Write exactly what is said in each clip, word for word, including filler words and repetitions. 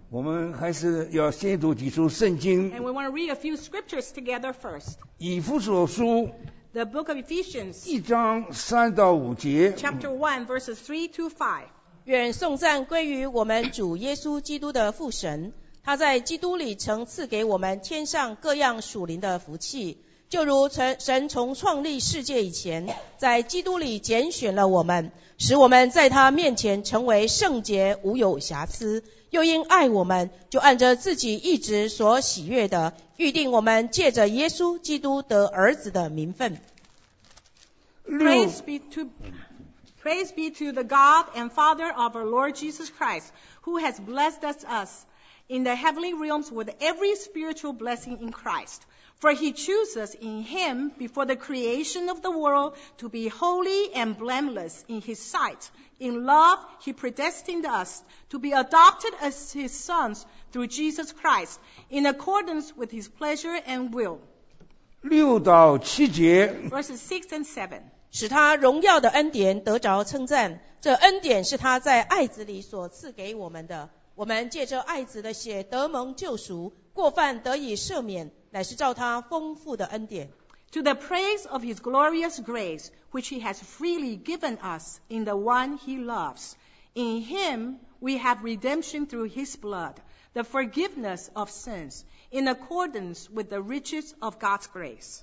我们还是要先读几处圣经。 And we want to read a few scriptures together first. 以弗所书 The book of Ephesians, 一章三到五节。 chapter one, verses three to five. 愿颂赞归于我们主耶稣基督的父神，他在基督里曾赐给我们天上各样属灵的福气，就如神从创立世界以前，在基督里拣选了我们，使我们在他面前成为圣洁无有瑕疵，又因爱我们，就按着自己一直所喜悦的，预定我们借着耶稣基督得儿子的名分。 Praise be to Praise be to the God and Father of our Lord Jesus Christ, who has blessed us, us in the heavenly realms with every spiritual blessing in Christ. For he chose us in him before the creation of the world to be holy and blameless in his sight. In love, he predestined us to be adopted as his sons through Jesus Christ, in accordance with his pleasure and will. 六到七节。 Verses six and seven. 使他荣耀的恩典得着称赞，这恩典是他在爱子里所赐给我们的。我们借着爱子的血得蒙救赎，过犯得以赦免，乃是照他丰富的恩典。 To the praise of his glorious grace, which he has freely given us in the one he loves. In him we have redemption through his blood, the forgiveness of sins, in accordance with the riches of God's grace.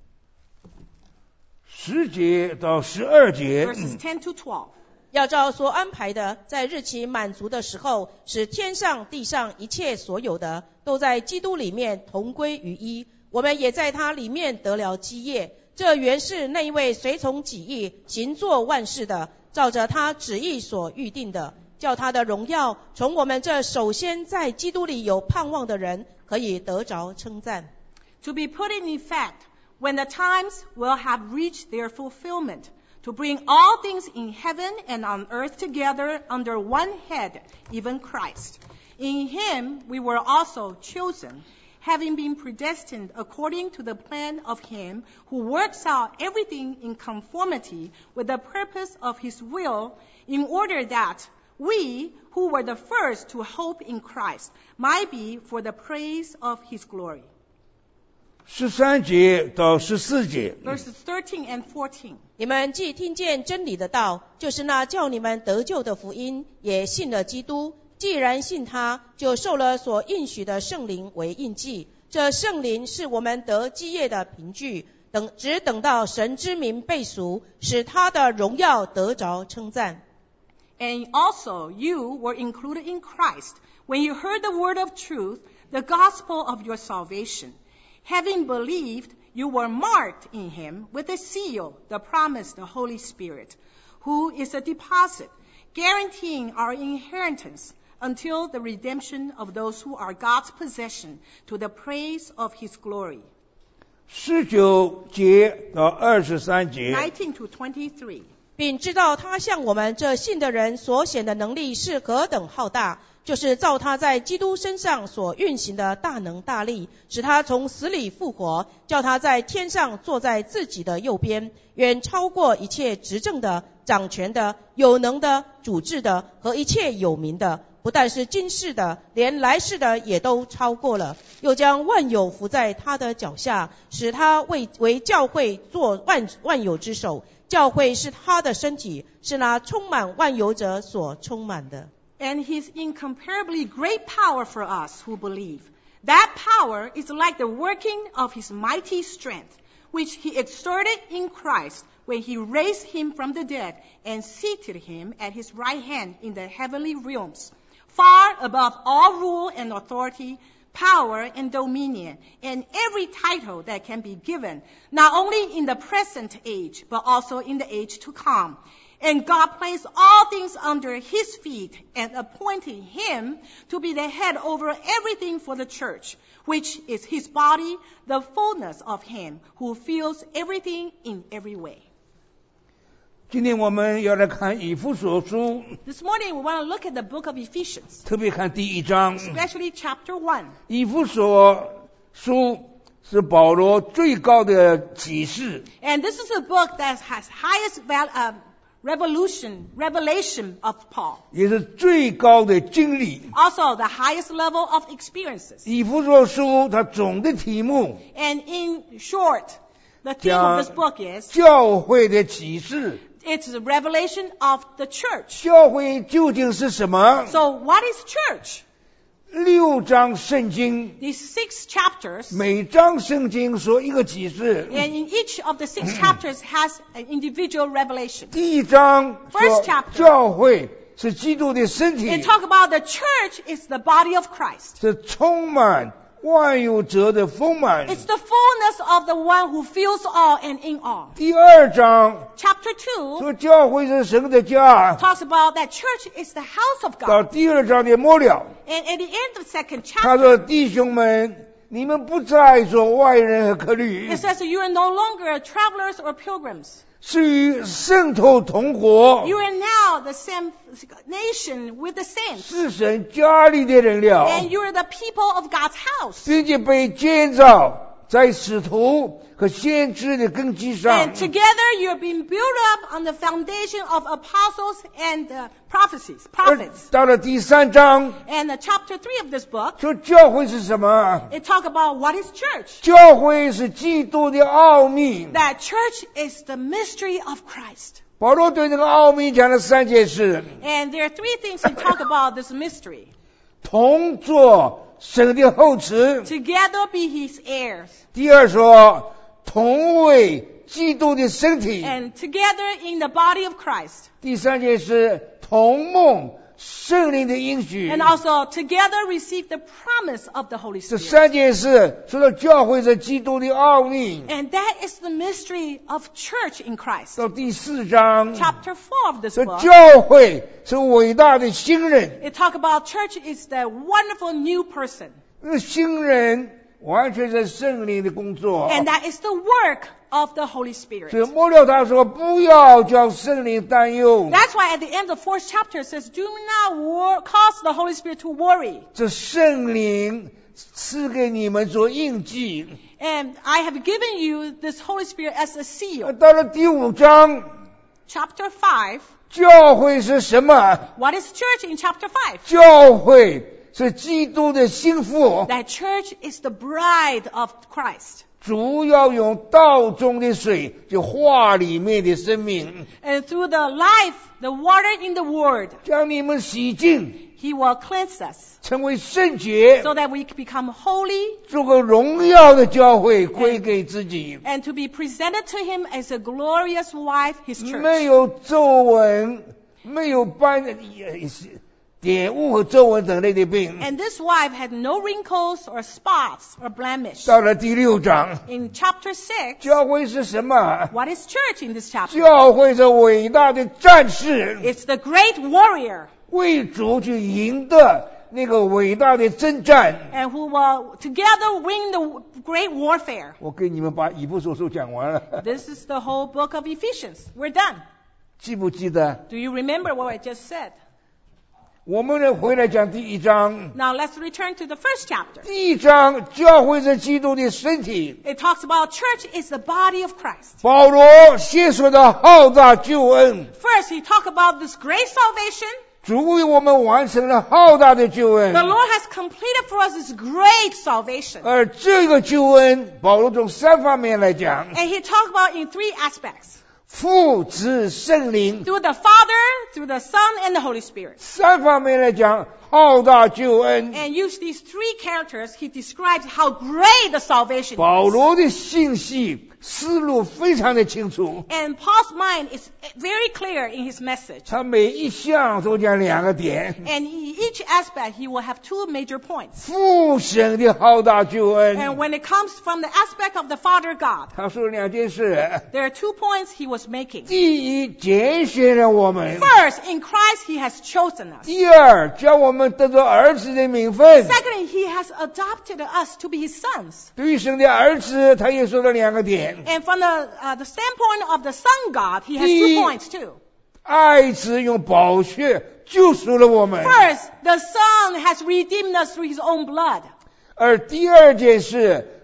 十节到十二节。 Verses ten to twelve. 要照所安排的，在日期满足的时候，使天上地上一切所有的，都在基督里面同归于一。我们也在他里面得了基业。这原是那一位随从己意行作万事的，照着他旨意所预定的，叫他的荣耀从我们这首先在基督里有盼望的人可以得着称赞。 To be put in effect when the times will have reached their fulfillment, to bring all things in heaven and on earth together under one head, even Christ. In him we were also chosen, having been predestined according to the plan of him who works out everything in conformity with the purpose of his will, in order that we, who were the first to hope in Christ, might be for the praise of his glory. 十三节到十四节。 Verses thirteen and fourteen. 你们既听见真理的道，就是那叫你们得救的福音，也信了基督。既然信他，就受了所应许的圣灵为印记。这圣灵是我们得基业的凭据，等只等到神之名被赎，使他的荣耀得着称赞。 And also you were included in Christ when you heard the word of truth, the gospel of your salvation. Having believed, you were marked in him with a seal, the promised the Holy Spirit, who is a deposit, guaranteeing our inheritance until the redemption of those who are God's possession, to the praise of his glory. 十九节到二十三节。 nineteen to twenty-three. 并知道他向我们这信的人所显的能力是何等浩大，就是照他在基督身上所运行的大能大力，使他从死里复活，叫他在天上坐在自己的右边，远超过一切执政的、掌权的、有能的、主治的和一切有名的，不但是今世的，连来世的也都超过了，又将万有伏在他的脚下，使他为为教会做万万有之首。教会是他的身体，是那充满万有者所充满的。 And his incomparably great power for us who believe. That power is like the working of his mighty strength, which he exerted in Christ when he raised him from the dead and seated him at his right hand in the heavenly realms, far above all rule and authority, power and dominion, and every title that can be given, not only in the present age, but also in the age to come. And God placed all things under his feet and appointed him to be the head over everything for the church, which is his body, the fullness of him who fills everything in every way. 今天我们要来看以弗所书， This morning we want to look at the book of Ephesians, 特别看第一章。 especially chapter one. 以弗所书是保罗最高的启示， And this is a book that has highest val- uh, revolution, revelation of Paul. 也是最高的经历。 Also the highest level of experiences. 以弗所书它总的题目 And in short, the theme of this book is, 教会的启示。 it's the revelation of the church. 教会究竟是什么？ So what is church? 六章圣经， These six chapters, 每章圣经说一个启示。 and in each of the six chapters has an individual revelation. 第一章说 First chapter 教会是基督的身体， It talk about the church is the body of Christ. 是充满万有者的丰满。 It's the fullness of the one who fills all and in all. 第二章 Chapter two 说教会是神的家， talks about that church is the house of 到 God. 第二章的末了， And at the end of the second 他说 chapter, 弟兄们，你们不再做外人和客旅， it says that you are no longer travelers or pilgrims. 是与圣徒同活， You are now the same nation with the saints. 是神家里的人了， And you are the people of God's house. 并且被建造在使徒和先知的根基上 And。together you're being built up on the foundation of apostles and uh, prophecies, 而 prophets. 到了第三章， And uh, chapter three of this book, 说教会是什么？ it talk about what is church. 教会是基督的奥秘。 That church is the mystery of Christ. 保罗对这个奥秘讲了三件事： And there are three things he talk about this mystery. 同作神的后嗣； Together be his heirs. 第二说同为基督的身体； And together in the body of Christ. 第三件事同梦圣灵的应许。 And also together receive the promise of the Holy 这 Spirit. 三件事说到教会是基督的奥秘。 And that is the mystery of church in Christ. 到第四章， Chapter four of this 这 book, 教会是伟大的新人。 it talk about church is the wonderful new person. 那新人完全是圣灵的工作。 And that is the work of the Holy 所以 Spirit. 末了他说不要叫圣灵担忧， That's why at the end of the fourth chapter it says, do not wor- cause the Holy Spirit to worry. 这圣灵赐给你们做印记。 And I have given you this Holy Spirit as a seal. 到了第五章， Chapter five, 教会是什么？ what is church in chapter five? 教会是基督的心腹， That church is the bride of Christ. 主要用道中的水，就话里面的生命， And through the life, the water in the word, 将你们洗净， he will cleanse us 成为圣洁， so that we can become holy 做个荣耀的教会归给自己， and to be presented to him as a glorious wife, his 没 church. 有皱纹，没有斑点污和皱纹等类的病。 And this wife had no wrinkles or spots or blemish. 到了第六章， In chapter six, 教会是什么？ what is church in this chapter? 教会是伟大的战士， It's the great warrior 为主去赢得那个伟大的征战。 and who will together win the great warfare. 我给你们把以弗所书讲完了， This is the whole book of Ephesians. We're done. 记不记得？ Do you remember what I just said? 我们呢回来讲第一章。 Now let's return to the first chapter. 第一章，教会是基督的身体。 It talks about church is the body of Christ. 保罗先说到浩大救恩， First, he talked about this great salvation. 主为我们完成了浩大的救恩 The。Lord has completed for us this great salvation. 而这个救恩，保罗从三方面来讲： And he talked about in three aspects. 父、子、圣灵。 Through the Father, through the Son, and the Holy Spirit. 三方面来讲，浩大救恩。 And use these three characters, he describes how great the salvation 保 is. 罗的信息思路非常的清楚， And Paul's mind is very clear in his message. 他每一项都讲两个点： And in each aspect, he will have two major points. 父神的浩大救 And 恩。 when it comes from the aspect of the Father God, 他说两件事： there are two points he was making. 第一，拣选了我们； First, in Christ, he has chosen us. 第二，叫我们得到儿子的名分。 Secondly, he has adopted us to be his sons. 对于神的儿子，他也说了两个点： And from the, uh, the standpoint of the Son God, he has The- two points too. 爱子用宝血救赎了我们； First, the Son has redeemed us through his own blood. 而第二件事，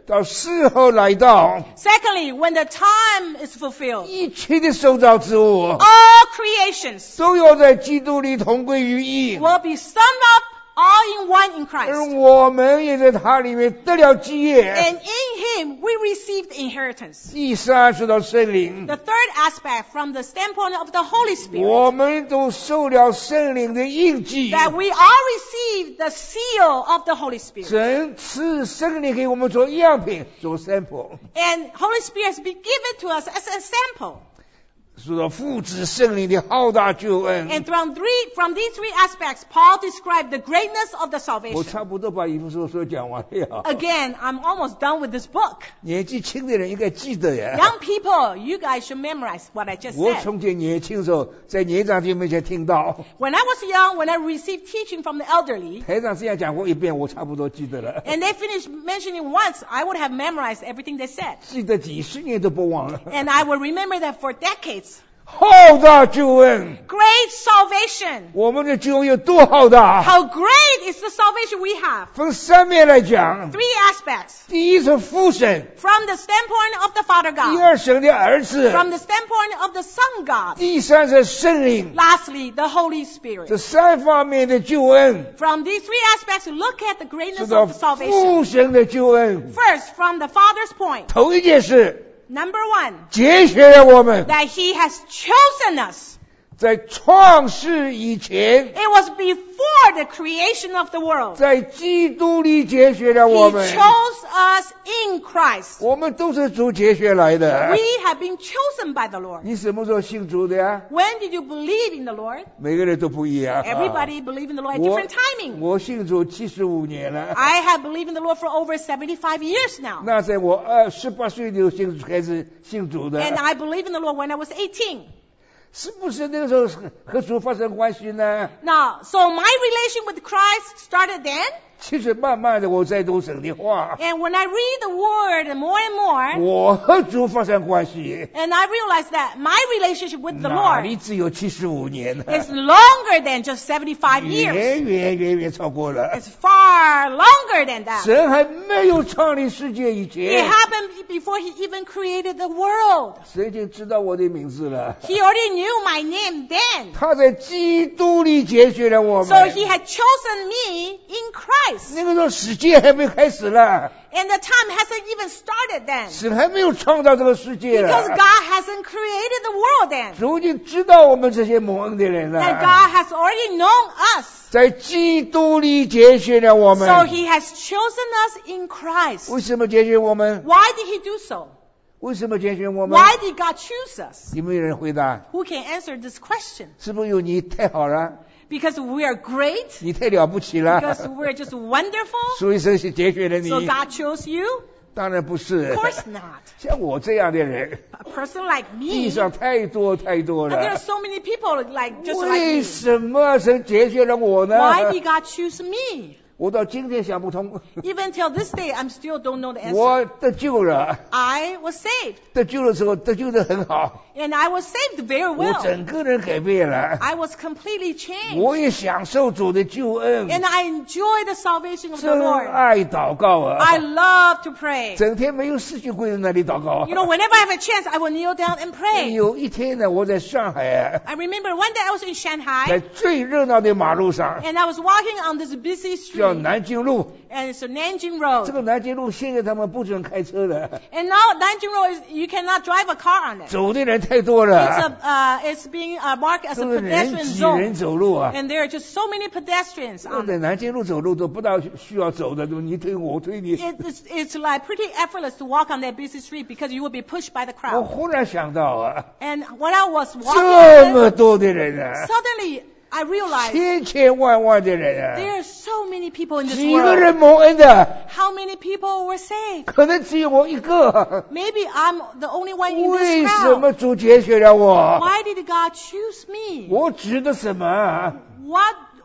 到时候来到， Secondly, when the time is fulfilled, 一切的受造之物 all creations 都要在基督里同归于一， will be summed up all in one in 而 Christ. 我们也在他里面得了基业。 And in Him we received inheritance. 第三说到圣灵， The third aspect from the standpoint of the Holy Spirit, 我们都受了圣灵的印记。 that we all received the seal of the Holy Spirit. 神赐圣灵给我们做样品，做 sample。 And Holy Spirit has been given to us as a sample. 说到父子圣灵的浩大救恩， And from three, from these three aspects, Paul described the greatness of the 我 salvation. 差不多把以弗所说讲完了。 Again, I'm almost done with this book. 年纪轻的人应该记得呀。 Young people, you guys should memorize what I just 我 said. 从前年轻的时候，在年长弟兄面前听到 When I was young, when I received teaching from the elderly, 台长这样讲过一遍，我差不多记得了， and they finished mentioning once, I would have memorized everything they said. 记得几十年都不忘了。 And I will remember that for decades. 浩大救恩， Great salvation. 我们的救恩有多浩大？ How great is the salvation we have? 分三面来讲， Three aspects. 第一是父神， From the standpoint of the Father 第 God. 二神的儿子， From the standpoint of the Son God. 第三是圣灵。 Lastly, the Holy 这 Spirit. 三方面的救恩， From these three aspects, look at the 知 greatness 道 of the salvation. 父神的救恩。 First, from the Father's point. 头一件事， Number one, 节选了我们， that He has chosen us. 在创世以前， It was before the creation of the world. 在基督里节选了 He 我们。 chose us in Christ. 我们都是主节选来的 We。have been chosen by the Lord. 你什么时候信主的呀？ When did you believe in the Lord? 每个人都不一样。 Everybody believe in the Lord at 我 different timing. 我信主七十五年了。 I have believed in the Lord for over seventy-five years now. 那在我二十八岁就信开始信主的， And I believe in the Lord when I was eighteen. 是不是那个时候和主发生关系呢？ Now, so my relation with Christ started then. 其实慢慢的我在读神的话， And when I read the Word more and more, 我和主发生关系， and I realized that my relationship with the 哪 Lord 里只有七十五年呢？ is longer than just seventy-five years. 远远远远超过了。 It's far longer than that. 神还没有创立世界以 It 前， happened before He even created the world. 神已经知道我的名字了。 He already knew my name then. 他在基督里拣选了我 So 们。 He had chosen me in Christ. 那个时候世界还没开始了， And the time hasn't even started then. 神还没有创造这个世界 Because 了。 God hasn't created the world then. 主已经知道我们这些蒙恩的人 And 了， God has already known us. 在基督里拣选了我 So 们。 He has chosen us in Christ. 为什么拣选我们？ Why did He do so? 为什么拣选我们？ Why did God choose us? 有没有人回答？ Who can answer this question? 是不是有你太好了？ Because we are great? 你太了不起了， Because we're just wonderful? 所以神是拣选了 So 你？ God chose you? 当然不是 Of。course not. 像我这样的人， A person like 地 me. 上太多太多 And there are 了。 so many people like just like 为 me. 什么神拣选了我呢？ Why did God choose me? 我到今天想不通。 Even till this day, I'm still don't know the answer. 我得救了， I was saved. 得救的时候得救的很好， And I was saved very 我 well. 整个人改变了， I was completely changed. 我也享受主的救恩， And I enjoy the salvation of the 真 Lord. 爱祷告啊！ I love to pray. 整天没有事就跪在那里祷告 You know, whenever I have a chance, I will kneel down and pray. 有一天呢，我在上海啊， I remember one day I was in 在 Shanghai 最热闹的马路上， and I was walking on this busy 叫 street 南京路。 and it's a Nanjing 这 Road. 个南京路现在他们不准开车的， And now Nanjing Road is, you cannot drive a car on it. 走的人太多 It's 了， a, uh, it's being uh, marked as a 都是人 pedestrian 挤人 zone. 走路啊。 And there are just so many pedestrians 我 on 在 it. 南京路走路都不大需要走的，都你推我推你。 It- It's, it's like pretty effortless to walk on that busy street because you will be pushed by the 我 crowd. 忽然想到啊， And when I was 这 walking, 么多的人啊， suddenly I realized 千千万万的人啊， there are so many people in this 几个 world. 人蒙恩的， How many people were saved? 可能只有我一个。 Maybe I'm the only one in 为 this 什 crowd. 么主拣选了我？ Why did God choose me? 我指的什么啊？ What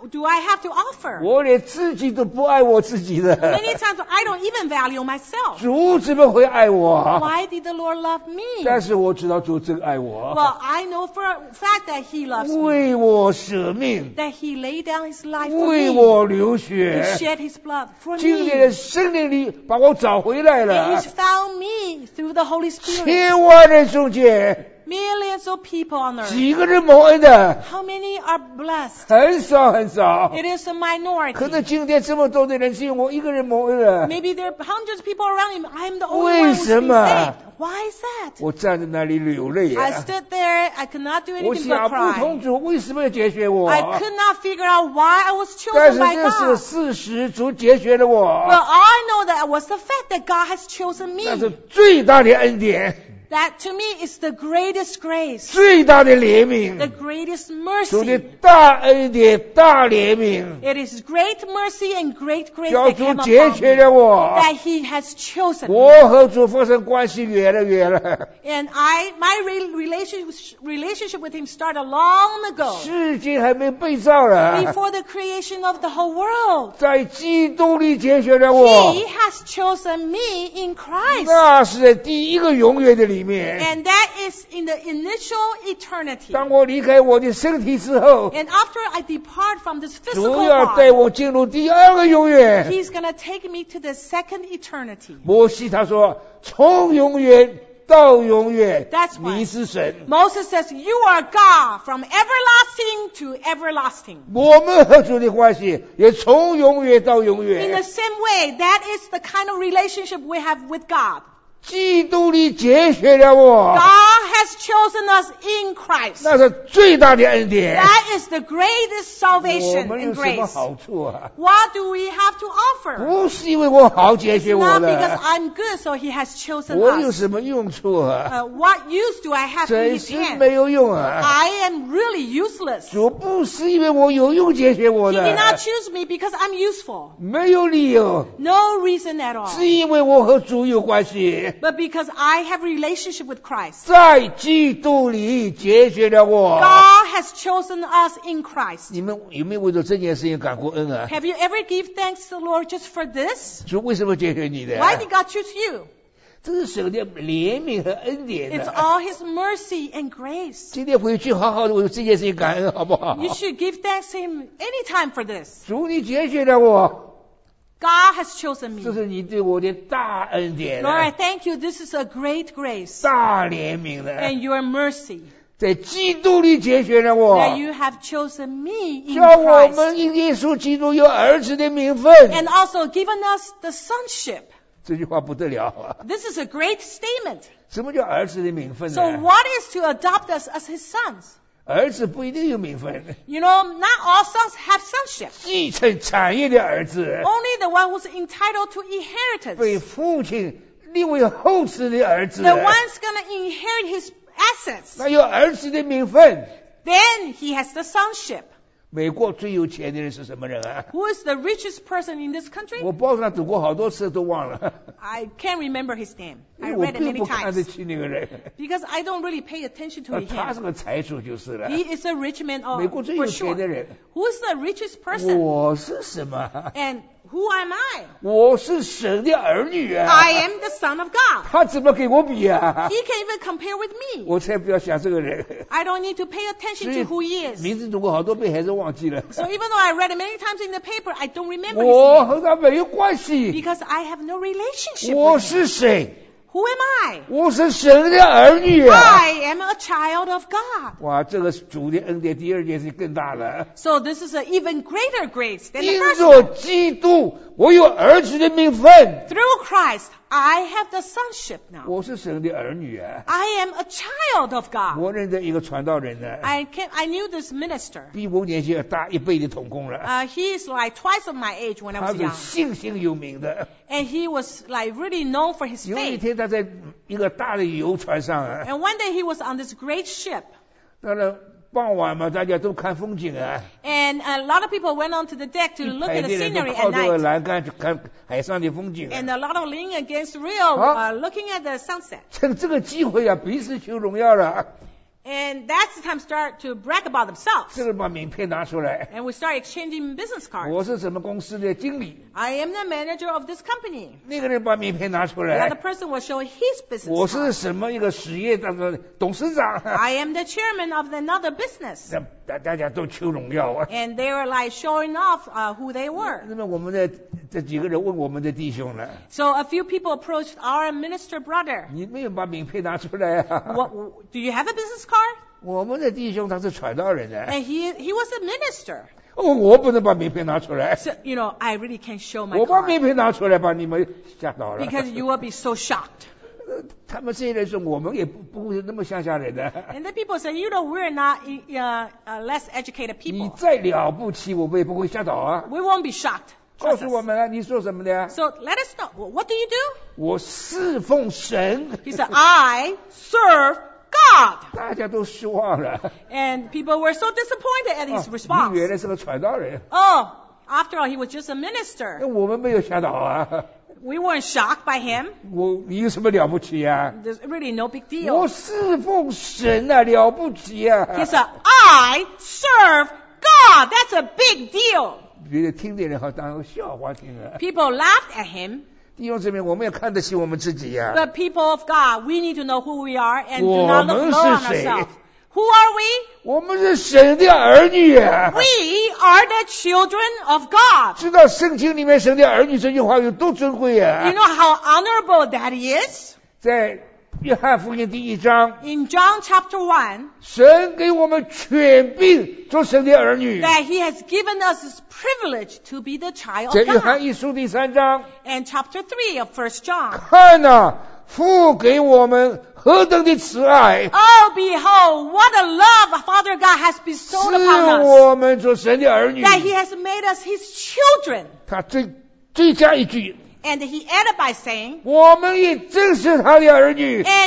do I have to offer? 我连自己都不爱我自己的。 Many times I don't even value myself. 主怎么会爱我？ Why did the Lord love me? 但是我知道主真爱我， Well, I know for a fact that He loves me. 为我舍命， That He laid down His life for 为 me. 我流 He 血。 shed His blood for 今天的 me. 圣灵里把我找回来 And 了 He's，found me through the Holy Spirit. 千万人中间， Millions of people on earth. 几个人蒙恩的？ How many are blessed? 很少很少。 It is a 可能 minority. 今天这么多的人，只有我一个人蒙恩了。 Maybe there are hundreds of people around him. I'm the only 为 one who's 什 been 么？ saved. Why is that? 我站在那里流泪 I 啊！ stood there. I could not do 我 anything 想 but 不通 cry. 主为什么要解决我？ I could not figure out why I was 但 chosen 是 by 这是 God. 事实，主解决了我， Well, all I know that was the fact that God has chosen 那是 me. 最大的恩典， That to me is the greatest grace, 最大的怜 the 悯， greatest 主的 mercy. 大恩典、大怜悯， It is great mercy and great grace 叫 that 主 came 解 upon 决 me. 了我。 That He has chosen me. 我和主发生关系越来越了， And I, my re- relationship, relationship with Him started long ago, 世界还没被造了， before the creation of the whole world. 在基督里解决了我 He，has chosen me in Christ. 那是在第一个永远的里面。 And that is in the initial eternity. 当我离开我的身体之后， And after I depart from this 主 physical 要带 body, 我进入第二个永远。 He's going to take me to the second eternity. 摩西他说：“从永远到永远 That's，why 你是神。 Moses says, You are God from everlasting to everlasting. 我们和主的关系也从永远到永 In 远。 the same way, that is the kind of relationship we have with God. 基督里拣选了我， God has chosen us in Christ. 那是最大的恩典。 That is the greatest 我 salvation 们有 and 什么 grace. 好处啊？ What do we have to offer? 不是因为我好拣选我 Not because 的， I'm good, so He has chosen 我有 us. 什么用处啊？ Uh, what use do I have in 真 His 是 hand? 没有用啊！ I am really useless. 主不是因为我有用拣选我 He did not 的， choose me because I'm useful. 没有理由， No reason at all. 是因为我和主有关系， But because I have relationship with Christ. 在基督里拣选了我。 God has chosen us in Christ. 你们有没有为了这件事情感过恩啊？ Have you ever give thanks to the Lord just for this? 主为什么拣选你的？ Why did God choose you? 这是神的怜悯和恩典 It's 的。 all His mercy and grace. 今天回去好好的为这件事情感恩，好不好？ You should give thanks to Him anytime for this. 主，你拣选了我， God has chosen 这 me. 是你对我的大恩典 Lord, I 啊， thank you. This is a great grace 大怜悯的， and your mercy 在基督里拣选了我， that you have chosen me in 叫我 Christ 们因耶稣基督有儿子的名分。 and also given us the sonship. 这句话不得了啊！ This is a great statement. 什么叫儿子的名分 So 呢？ what is to adopt us as His sons? 儿子不一定有名分， You know, not all sons have sonship. 继承产业的儿子， Only the one who's entitled to 被 inheritance. 父亲立为后嗣的儿子， The one's gonna inherit his assets. 那有儿子的名分。 Then he has the sonship. 美国最有钱的人是什么人啊？ Who is the richest person in this country? 我报上读过好多次都忘了， I can't remember his name. 因 I 为我 read it 并 many 不看得 times. 起那个人。 Because I don't really pay attention to 他是 him. 个财主就是了。 He is a rich man, oh, 美国最有 for 钱 sure. 的人， Who is the richest person? 我是什么？ And who am I? 我是神的儿女啊！ I am the son of God. 他怎么给我比啊？ He can't even compare with me. 我才不要想这个人。 I don't need to pay 所 attention 以 to who he is. 名字读过好多遍，还是忘记了。 So even though I read it many times in the paper, I don't remember 我 his name. 和他没有关系。 Because I have no relationship 我 with him. 是谁？ Who am I? 我是神的儿女啊！ I am a child of God. 哇，这个主的恩典第二件事更大了。 So this is an even greater grace than the 因 first 着 one. 基督，我有儿子的名分。 Through Christ, I have the sonship now. 我是神的儿女啊！ I am a child of God. 我认得一个传道人呢， I can I knew this minister. 比我年纪要大一倍的童工了。 Uh, he is like twice of my age when I 他 was 是 young. 信心有名的。 And he was like really known for his 有一 faith. 天，他在一个大的游船上啊， And one day he was on this great ship. 当然傍晚嘛，大家都看风景啊。 And a lot of people went onto the deck to 一 look 排 at 的 the 人都 scenery 靠 at 着 night. 栏杆去看海上的风景 And 啊。 a lot of leaning against the rail, Huh? uh, looking at the sunset. 趁这个机会啊，彼此求荣耀了。 And that's the time start to brag about themselves. 这个把名片拿出来， And we start exchanging business 我 cards. 是什么公司的经理。 I am the manager of this company. 那个人把名片拿出 The 来 other，person will show his 我 business 是 card. 什么一个实业当中的董事长。 I am the chairman of another business. 那大大家都求荣耀啊。 And they were like showing off uh, who they were. 那么我们的这几个人问我们的弟兄了， So a few people approached our minister brother. 你没有把名片拿出来啊？ What, do you have a business card? 我们的弟兄他是传道人啊， And he he was a minister. 哦，我不能把名片拿出来， So, you know, I really can't show my 我把名 card 片拿出来把你们吓到了。 because you will be so shocked. 他们这些人说我们也不不会那么乡下人的。 And the people say, you know, we're not uh, uh, less educated 你 people. 再了不起，我们也不会吓倒啊。 We won't be shocked. 告 Trust 诉我 us. 们啊，你说什么的？ So let us know. Well, what do you do? 我侍奉神。 He said, I serve God. 大家都失望了。 And people were so disappointed at his 啊 response. 你原来是个传道人， Oh, after all, he was just a 那 minister. 我们没有吓倒啊。 We weren't shocked by him. 我你有什么了不起啊？ There's really no big 我 deal. 侍奉神啊，了不起啊！ He said, I serve God. That's a big deal. 觉得听的人好当个笑话听啊。 People laughed at him. 弟兄姊妹，我们要看得起我们自己呀、啊。 But people of God, we need to know who we are and do 我 not 们 look low on 是谁？ ourselves. Who are we? 我们是神的儿女啊！ We are the children of God. 知道圣经里面神的儿女这句话有多尊贵 You 啊！ know how honorable that is? 在约翰福音第一章， In John chapter one, 神给我们权柄做神的儿女。 that he has given us this privilege to be the child 在 of 约翰 God. 一书第三章， And chapter three of First John. 看呐、父给我们何等的慈爱， Oh, behold, what a love Father God has 使 bestowed upon us. 我们做神的儿女。 That he has made us his children. 他追追加一句， And he added by saying, 我们也正是他的儿女。 and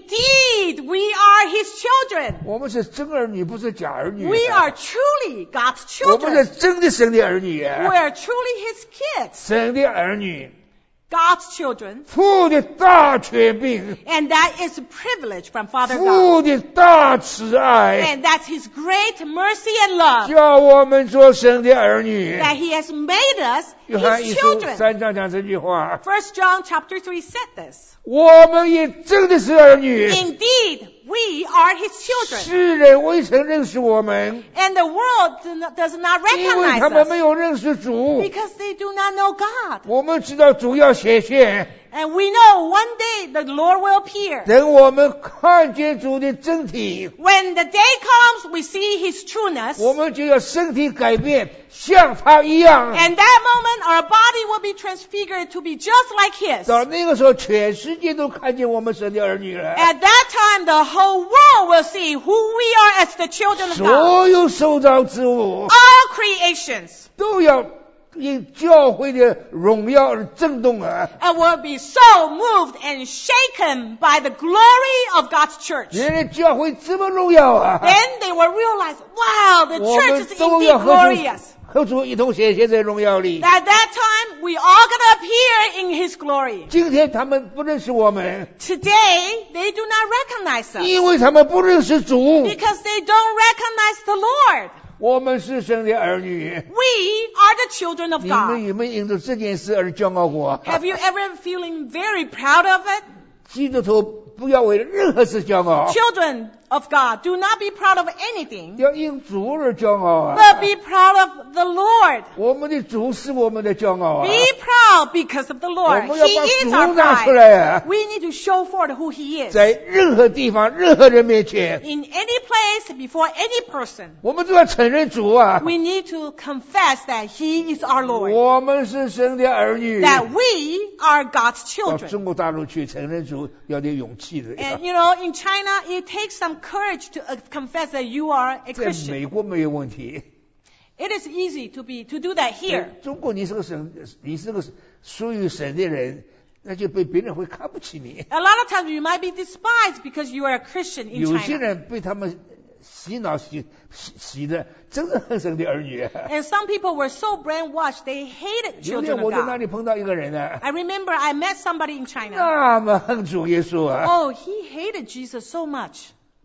indeed we are his children. 我们是真儿女，不是假儿女。 We are truly God's 我们是 children. 真的神的儿女 We 啊！ are truly his kids. 神的儿女， God's children. 父的大权柄， And that is a privilege from Father God. 父的大慈爱， And that's his great mercy and love. 叫我们做神的儿女。 That he has made us 约翰一 his 书 children. 三章讲这句话， First John chapter three said this. 我们也真的是儿女。 Indeed, we are his children. 世人未曾认识我们， And the world do not, does not 因为 recognize 他们没 us 有认识主。 because they do not know God. 我们知道主要显现， And we know one day the Lord will appear. 等我们看见主的真体， When the day comes, we see his trueness. 我们就要身体改变，像他一样。 And that moment, our body will be transfigured to be just like his. 到那个时候，全世界都看见我们神的儿女了。 At that time, the whole world will see who we are as the children of God. 所有受造之物 All creations. 都要因教会的荣耀而震动啊！ And will be so moved and shaken by the glory of God's church. 原来教会这么荣耀啊！ Then they will realize, wow, the 我 church 们 is 都 indeed 要和主 glorious. 和主一同显现在荣耀里。 At that time, we all gonna appear in his glory. 今天他们不认识我们， Today, they do not recognize us 因为他们不认识主。 because they don't recognize the Lord. 我们是神的儿女， We are the children of 你们 God. 有没有因着这件事而骄傲过？ Have you ever feeling very proud of it? 基督徒不要为了任何事骄傲， Children of God, do not be proud of anything, 要因主而骄傲啊！ but be proud of the Lord. 我们的主是我们的骄傲啊！ Be proud because of the 我 Lord. 们要 He 把 is 主 our 拿出 pride. 来啊！ We need to show forth who He is. 在任何地方、任何人面前， In any place, before any person, 我们都要承认主啊！ we need to confess that He is our Lord. 我们是神的儿女。 That we are God's 到 children. 中国大陆去承认主，要点勇气的。 And you know, in China, it takes some courage to uh, confess that you are a 在 Christian. 美国没有问题， It is easy to be to do that here. 中国你是个神，你是个属于神的人，那就被别人会看不起你。 A lot of times you might be despised because you are a Christian in 有些 China. 人被他们洗脑洗洗洗的，真的很神的儿女。 And some people were so brainwashed, they hated 有 children 天 of 我在那 God. 里碰到一个人呢， I remember I met somebody in China. 那么恨主耶稣啊！ Oh, he hated Jesus so much.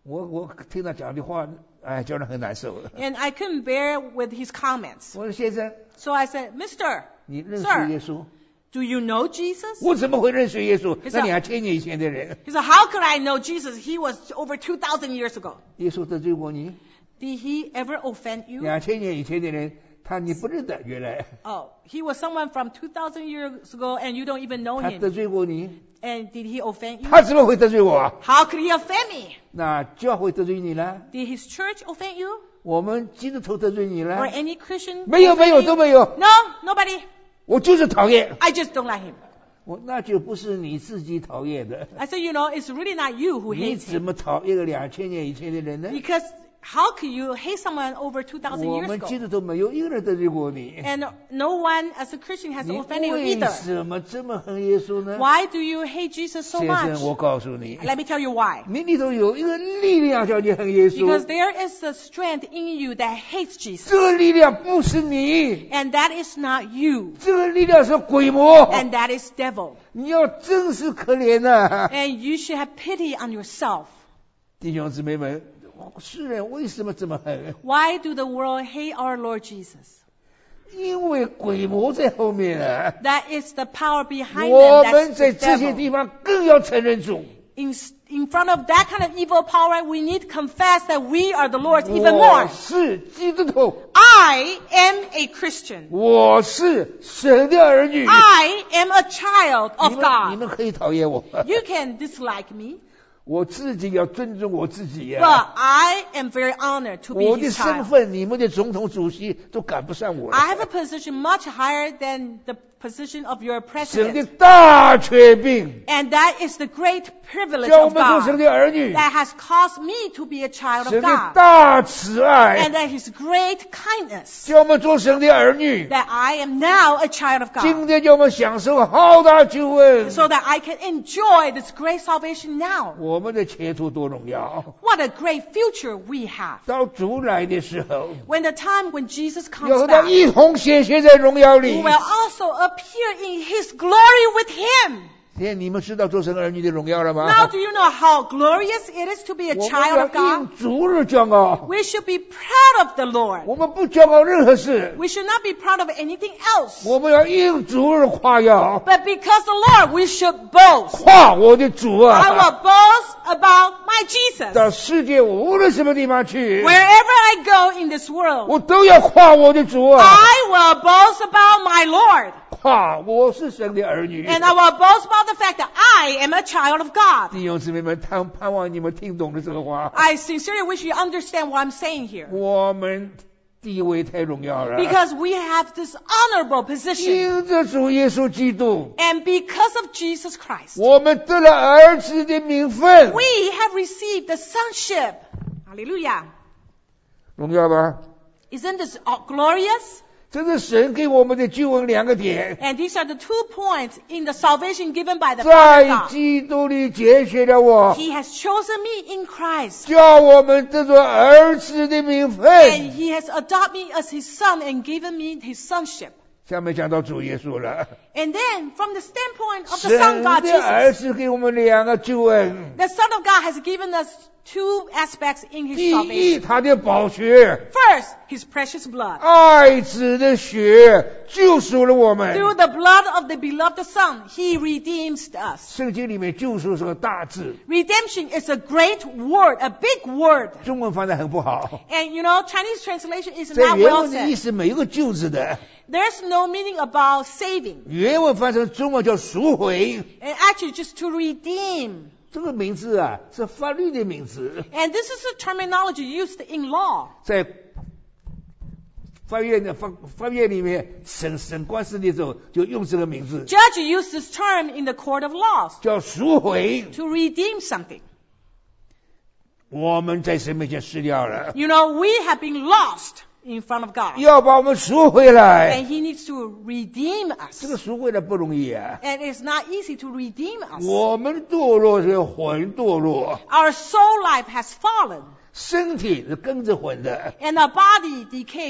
我我听他讲的话，哎，叫人很难受。 And I couldn't bear with his comments. 我说先生， So I said, Mister, 你认识 Sir, 耶稣？ do you know Jesus? 我怎么会认识耶稣？ He 那 said- 两千年以前的人， He said, how could I know Jesus? He was over two thousand years ago. 耶稣得罪过你？ Did he ever offend you? 两千年以前的人，他你不认得，原来 Oh, he was someone from two thousand years ago and you don't even know 他得 him. 罪过你， And did he offend you? 他怎么会得罪我？ How could he offend me? 那教会得罪你了？ Did his church offend you? 我们基督徒得罪你 Or 了？ any Christian? 没有， offend 没有， you? 都没有。 No, nobody. 我就是讨厌， I just don't like him. 我那就不是你自己讨厌的。 I said, you know, it's really not you who 你 hates 怎 him. 么讨厌个两千年以前的人呢？ Because how could you hate someone over two thousand 我 years 们基 ago? 督徒没有一个人得罪过你。 And no one as a Christian has 你 offended you 为 either. 什么这么恨耶稣呢？ Why do you hate Jesus so 先 much? 生，我告诉你， Let me tell you why. 你里头有一个力量叫你恨耶 Because 稣， there is a strength in you that hates Jesus. 这个力量不是你， And that is not you. 这个力量是鬼魔。 And that is devil. 你要真是可怜呐、 And you should have pity on yourself. 弟兄姊妹们，世人为什么这么恨？ Why do the world hate our Lord Jesus? 因为鬼魔在后面啊。 That is the power behind 我 them. 们 That's 在 the 这些 devil. 地方更要承认主。 In, in front of that kind of evil power, we need to confess that we are the Lord's even 我 more. 是基督徒， I am a Christian. 我是神的儿女。 I am a child 你 of 们你 God. 们可以讨厌我， You can dislike me, 我自己要尊重我自己呀、 but I am very honored to be 我的 his 身 child. 份，你们的总统主席都赶不上我。 I have a position much higher than the position of your 神的 president. 大权柄， And that is the great privilege 叫我 of 们做神 God 的儿女。 that has caused me to be a child of 神的 God. 大慈爱 And，that his great kindness 叫我们做神的儿女。 that I am now a child of 今 God. 天叫我们享受浩大救恩， So that I can enjoy this great salvation now. 我们的前途多荣耀。 What a great future we have. 到主来的时候， When the time when Jesus 要 comes 和他 back, 一同显现在荣耀里 we。will also appear in his glory with him. 现在你们知道做神儿女的荣耀了 Now 吗？ do you know how glorious it is to be a 我们 child of 要 God? 因主而骄傲， We should be proud of the Lord. 我们不骄傲任何事， We should not be proud of anything else. 我们要因主而夸耀， But because the Lord, we should boast. 夸我的主 I 啊！ will boast about my Jesus. 到世界无论什么地方去， Wherever I go in this world, 我都要夸我的主啊！ I will boast about my Lord. 夸我是神的儿女。 And I will boast about the fact that I am a child of God. 弟兄姊妹们，盼盼望你们听懂了这个话。 I sincerely wish you understand what I'm saying here. 我们地位太荣耀了， Because we have this honorable position. 因着主耶稣基督， And because of Jesus Christ, 我们得了儿子的名分， we have received the sonship. Hallelujah. 荣耀吧？ Isn't this glorious? 这是神给我们的救恩两个点， And these are the two points in the salvation given by the 在 Father God. 基督里拣选了我， He has chosen me in Christ. 叫我们得着儿子的名 And 分。 He has adopted me as His son and given me His sonship. 下面讲到主耶稣了， And then, from the standpoint of the 神 Son God 的儿 Jesus, 子给我们两个救恩。 the Son of God has given us two aspects in His 第一， salvation. 他的宝血， First, His precious blood. 爱子的血救赎了我们。 Through the blood of the beloved Son, He redeems us. 圣经里面救赎是个大字， Redemption is a great word, a big word. 中文翻得很不好。 And you know, Chinese translation is 在 not 原 well 文的意 said. 思没有救字的， There's no meaning about saving. 原文翻成中文叫赎回。 And actually just to redeem. 这个名字啊是法律的名字， And this is a terminology used in law. 在法院的法法院里面审审官司的时候就用这个名字， Judge used this term in the court of laws 叫赎回。 to redeem something. 我们在神面前失掉了， You know, we have been lost in front of God. 要把我们赎回来。 And He needs to redeem 这个 us. 赎回来不容易啊！ And it's not easy to redeem us. 我们堕落是魂堕落， Our soul life has fallen. 身体是跟着魂的。 And our body decays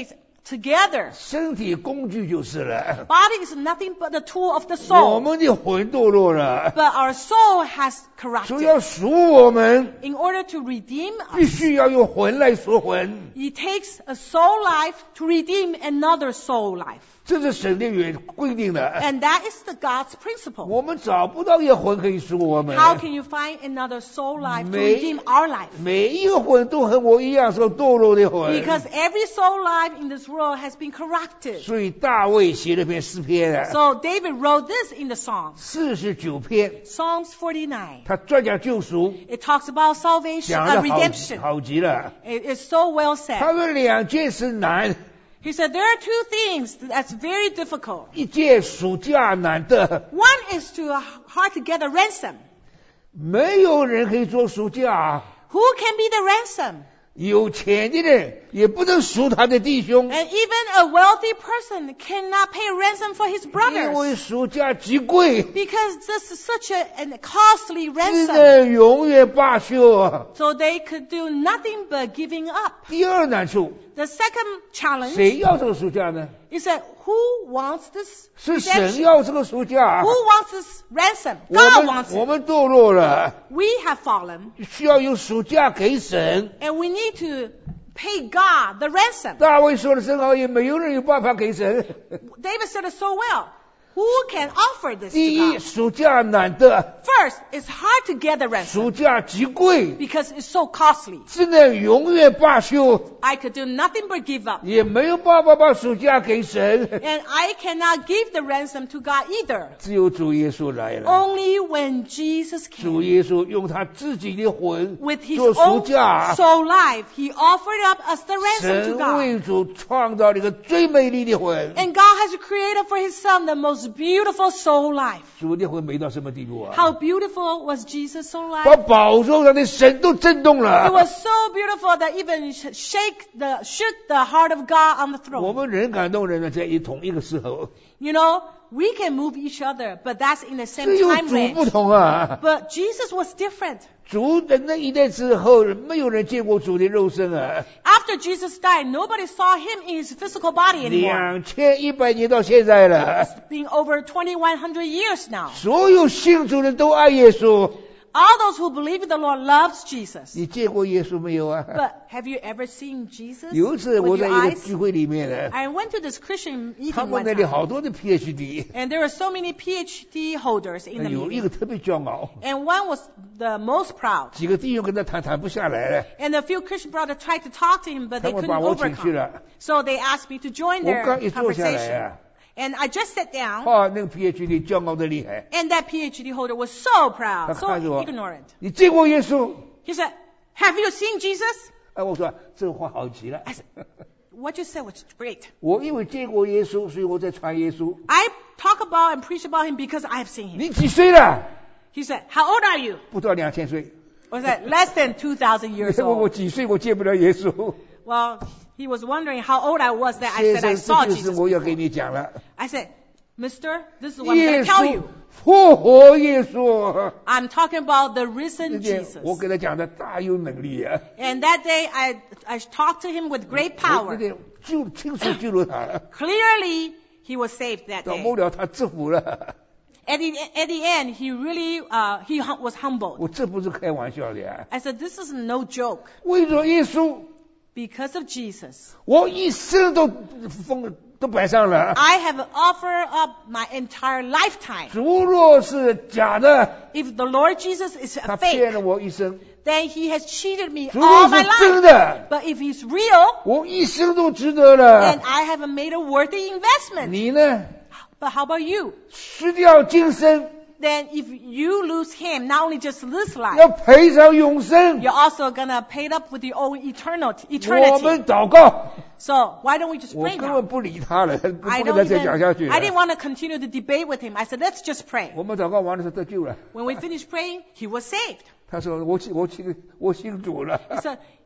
together. 身体工具就是了。 Body is nothing but the tool of the 我 soul. 们的魂堕落了， But our soul has 所以要 corrupted. 赎我们， In order to redeem 必 us, 须要用魂来赎魂。 it takes a soul life to redeem another soul life. 这是神的原规定的。 And that is the God's principle. 我们找不到一个魂可以赎我们。 How can you find another soul life to 每 redeem our life? 每一个魂都和我一样是堕落的魂。 Because every soul life in this world has been corrupted. 所以大卫写了篇诗篇啊， So David wrote this in the Psalms. 四十九篇， Psalms forty-nine. 他专讲救赎， It talks about salvation 讲 and 的好 redemption. 好极了。 It is so well 他 said. 说两件事难， He said there are two things that's very difficult. 一件赎价难的， One is to hard to get a ransom. 没有人可以做赎价。 Who can be the ransom? 有钱的人也不能赎他的弟兄， And even a wealthy person cannot pay ransom for his 因为 brothers. 赎价极贵， Because this is such a, a costly 只 ransom. 能永远罢休。 So they could do nothing but giving up. 第二难处， The second challenge 谁要这个赎价呢？ is that who wants this 是神 redemption? 要这个赎价。 Who wants this ransom? 我 God 们 wants 我 it. 们堕落了， We have fallen. 需要有赎价给神。 And we need to pay God the ransom. 大卫说的真好，也没有人有办法给神。 David said it so well. Who can offer this 第 to 一， God? 赎价难得， First, it's hard to get the ransom 赎价极贵， because it's so costly. 只能永远罢休， I could do nothing but give up. 也没有办法把赎价给神。 And I cannot give the ransom to God either. 只有主耶稣来了， Only when Jesus 主 came 耶稣用他自己的魂 with his 做赎 own 价。 soul life, he offered up as the ransom 神 to God. 为主创造了一个最美丽的魂， And God has created for his son the most beautiful soul life. 主的魂美到什么地步啊？ How beautiful was Jesus' soul 把 life? 宝座上的神都震动 It 了。 was so beautiful that even sh- shake the shook the heart of God on the 我 throne. 们人感动人呢，在一同一个时候， You know, we can move each other, but that's in the 只 same 有 time 主不 range. 同啊。 But Jesus was different. 主的那一代之后，没有人见过主的肉身啊。 After Jesus died, nobody saw him in his physical body anymore. 两千一百年到现在了， It's been over twenty-one hundred years now. 所有信主的都爱耶稣。 All those who believe in the Lord loves Jesus. 你见过耶稣没有啊？ But have you ever seen Jesus 有一次 with 我在 your 一个 eyes? 聚会里面呢， I went to this Christian 他 meeting 们 one 那里 time, 好多的 P H D， and there were so many PhD holders in the 有一 meeting. 个特别骄傲， And one was the most proud. 几个弟兄跟他谈谈不下来， And a few Christian brothers tried to talk to him, but 他 they 们 couldn't 把我请去 overcome. 了。 So they asked me to join 我 their 刚一坐下来 conversation. 啊， And I just sat down, 啊，那个 P H D 骄傲的厉害。 and that PhD holder was so proud, so 他看着我 ignorant. 你见过耶稣？ He said, "Have you seen Jesus?" 哎，我说这话好极了。 I said, "What you said was great. 我因为见过耶稣，所以我在传耶稣。 I talk about and preach about him because I have seen him." 你几岁了？ He said, "How old are you?" 不到两千岁。 I said, "Less than two thousand 你 years 问我 old." 几岁，我见不了耶稣。 Well, he was wondering how old I was that I 先 said I 生， saw 这就是 Jesus. 我要给你讲了。 I said, "Mister, this is what I'm 耶 going to tell 稣 you. 复活耶稣， I'm talking about the risen 这件 Jesus." 我给他讲的大有能力啊！ And that day, I I talked to him with great 我 power. 这救清楚救了他了， Clearly, he was saved that 到 day. 末了他制服了。 At the, at the end, he really uh, he hum- was humbled. 我这不是开玩笑的啊！ I said, "This is no joke. 为了耶稣， Because of Jesus, 我一生都奉都摆上了。 I have offered up my entire lifetime. 主若是假的， If the Lord Jesus is 他 a 骗 fake, 了我一生； then he has cheated me 主若 all 是 my 真 life. 的， But if he's real, 我一生都值得 then 了。 I have made a worthy investment. 你呢？ But how about you? 失掉今生， Then if you lose him, not only just this 要 life, 赔偿永生。 you're also gonna pay it up with your own eternal 我 eternity. 们祷告， So why don't we just 我 pray 根 now? 本不理他了，不 I 跟 don't 他再讲下 even, 去 I didn't 了。 want to continue to debate with him. I said, let's just pray. 我们祷告完的时候得救了。 When we finished praying, he was saved. 他说我信我信我信主了。 He said,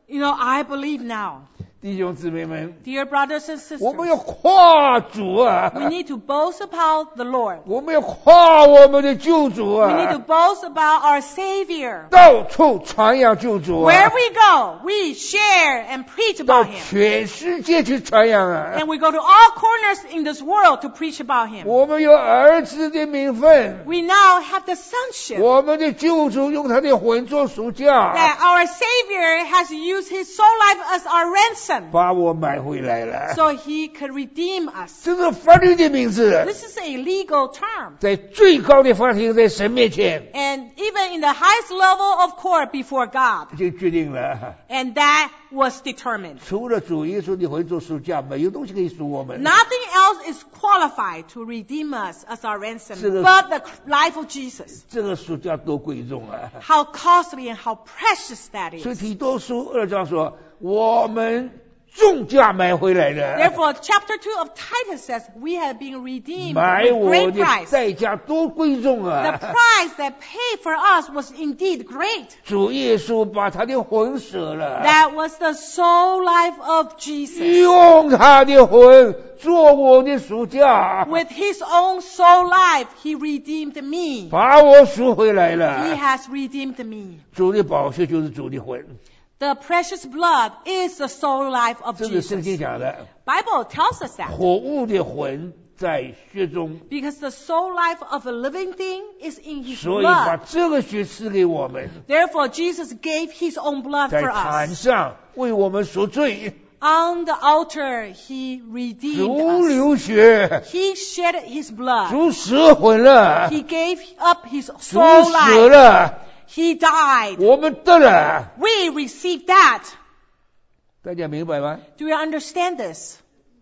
You know, I believe now. 弟兄姊妹们， Dear brothers and 我们 sisters, 要夸主啊！ we need to boast about the Lord. 我们要夸我们的救主 We need to 啊！ boast about our Savior. 到处传扬救主 Where 啊！ we go, we share and preach 到 about Him. 全世界去传扬啊！ And we go to all corners in this world to preach about Him. 我们有儿子的名分， We now have the sonship 我们的救主用他的魂做赎价， that our Savior has used His soul life as our ransom 把我买回来了。 so He could redeem us. 这是法律的名字， This is a legal term. 在最高的法庭，在神面前 And even in the highest level of court before God. 就决定了。 And that was determined. 除了主耶稣的魂做赎价，没有东西可以赎我们。 Nothing else is qualified to redeem us as our ransom 这个- but the life of Jesus. 这个赎价多贵重啊！ How costly and how precious that 所以 is. 提多书二章说，我们重价买回来的， Therefore, chapter two of Titus says, we have been redeemed 买 with 我 great 的 price. 代价多贵重 The 啊！ price that paid for us was indeed great. 主耶稣把他的魂舍了， That was the soul life of Jesus. 用他的魂做我的赎价， With His own soul life, He redeemed me. 把我赎回来 He 了。 has redeemed me. 主的宝血就是主的魂， The precious blood is the soul life of 这是圣经 Jesus. 讲的。 Bible tells us that. 活物的魂在血中， Because the soul life of a living thing is in His 所以把 blood. 这个血赐给我们， Therefore, Jesus gave His own blood 在 for 坛 us. 上为我们赎罪， On the altar, He 主 redeemed us. 流血， He shed His blood. 主舍魂了， He gave up His 主 soul 死 life. 了， He died. 我们得了。 We received that. 大家明白吗？ Do you understand this?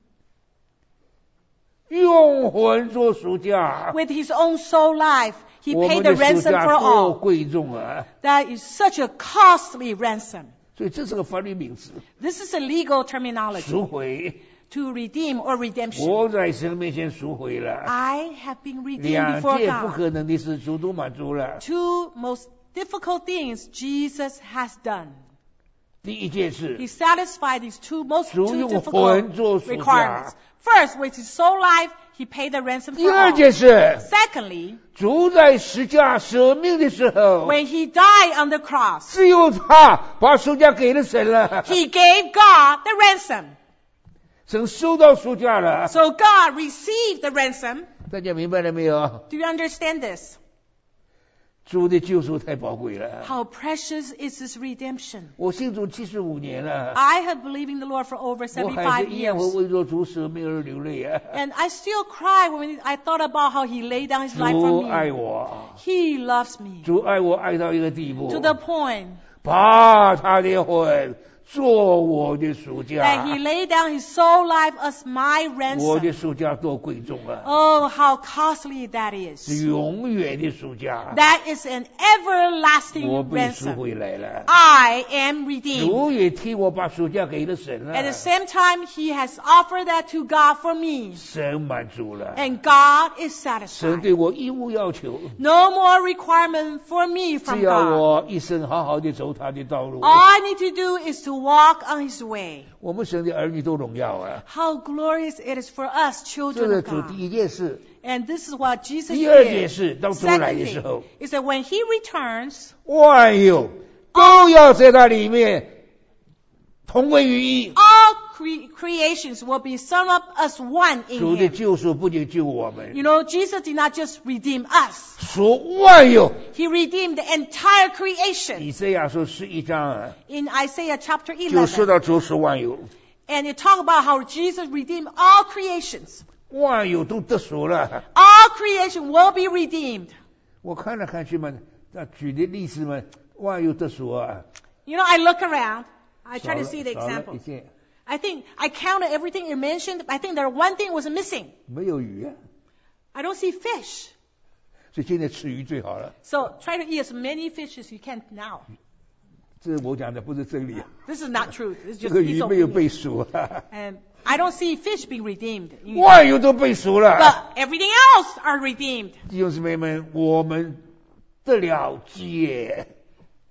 用魂做赎价， With His own soul life, He 我 paid 们 the 的赎 ransom 价 for 多 all. 贵重啊！ That is such a costly ransom. 所以这是个法律名词， This is a legal terminology. 赎回。 To redeem or redemption. 我在神面前赎回了， I have been redeemed 两 before 件不 God. 可能的事，主都满足了。 Two most difficult things Jesus has done. 第一件事 He，satisfied these two most 主 two 用 difficult 魂做赎 requirements. 价。 First, with His soul life, He paid the ransom 第 for 二 all. 件事， Secondly, 主在十架舍命的时候， when He died on the cross, 只有他把赎价给了神了， He gave God the ransom. 神收到赎价了。 So God received the ransom. 大家明白了没有？ Do you understand this? 主的救赎太宝贵了。 How precious is His redemption? 我信主七十五年了， I have believed in the Lord for over 我还是 seventy-five 一样会 years. 为着主舍命而流泪啊！ And I still cry when I thought about how He laid down His life 主 for 爱 me. 我， He loves me 主爱我爱到一个地步， to the point 把他的魂做我的赎 that 价。 He laid down His soul life as my 我的 ransom. 赎价多贵重啊！ Oh, how costly that 是 is. 永远的赎价。 That is an 我 everlasting 被赎 ransom. 回来了， I am redeemed. 主也替我把赎价给了神 At the 了， same time, He has offered that to God for me. 神满足了， And God is 神 satisfied. 对我一无要求， No more requirement for me 只 from 要 God. 我一生好好的走他的道路。 All I need to do is to walk on His way. 我们神的儿女都荣耀啊！ How glorious it is for us, 这 children 是 of 主 God. 第一件事。 And this is what Jesus 第二件 did. 事，当主来 Second 的时 thing 候， is that when He returns, 万有都要在那里面同归于一。 all cre- creations will be summed up as one in 主的 Him. 救赎不仅救我们， You know, Jesus did not just redeem us. 属万有。 He redeemed the entire creation. 以赛亚书十一章啊， In Isaiah chapter 就说 eleven. 到主属万有， And it talk about how Jesus redeemed all creations. 万有都得赎了。 All creation will be redeemed. 我看来看去嘛，那举的例子嘛，万有得赎啊， You know, I look around. I 少 try 了 to see the 少了 example. 一件， I think I counted everything you mentioned. I think there one thing was missing. 没有鱼啊， I don't see fish. 所以现在吃鱼最好了。 So try to eat as many fish as you can now. 这是我讲的，不是真理啊。 This is not truth. It's 这 just 个鱼没有 disobedience. 被赎啊， And I don't see fish being redeemed. 万有都被赎了。 But everything else are redeemed. 弟兄姊妹们，我们得了基业，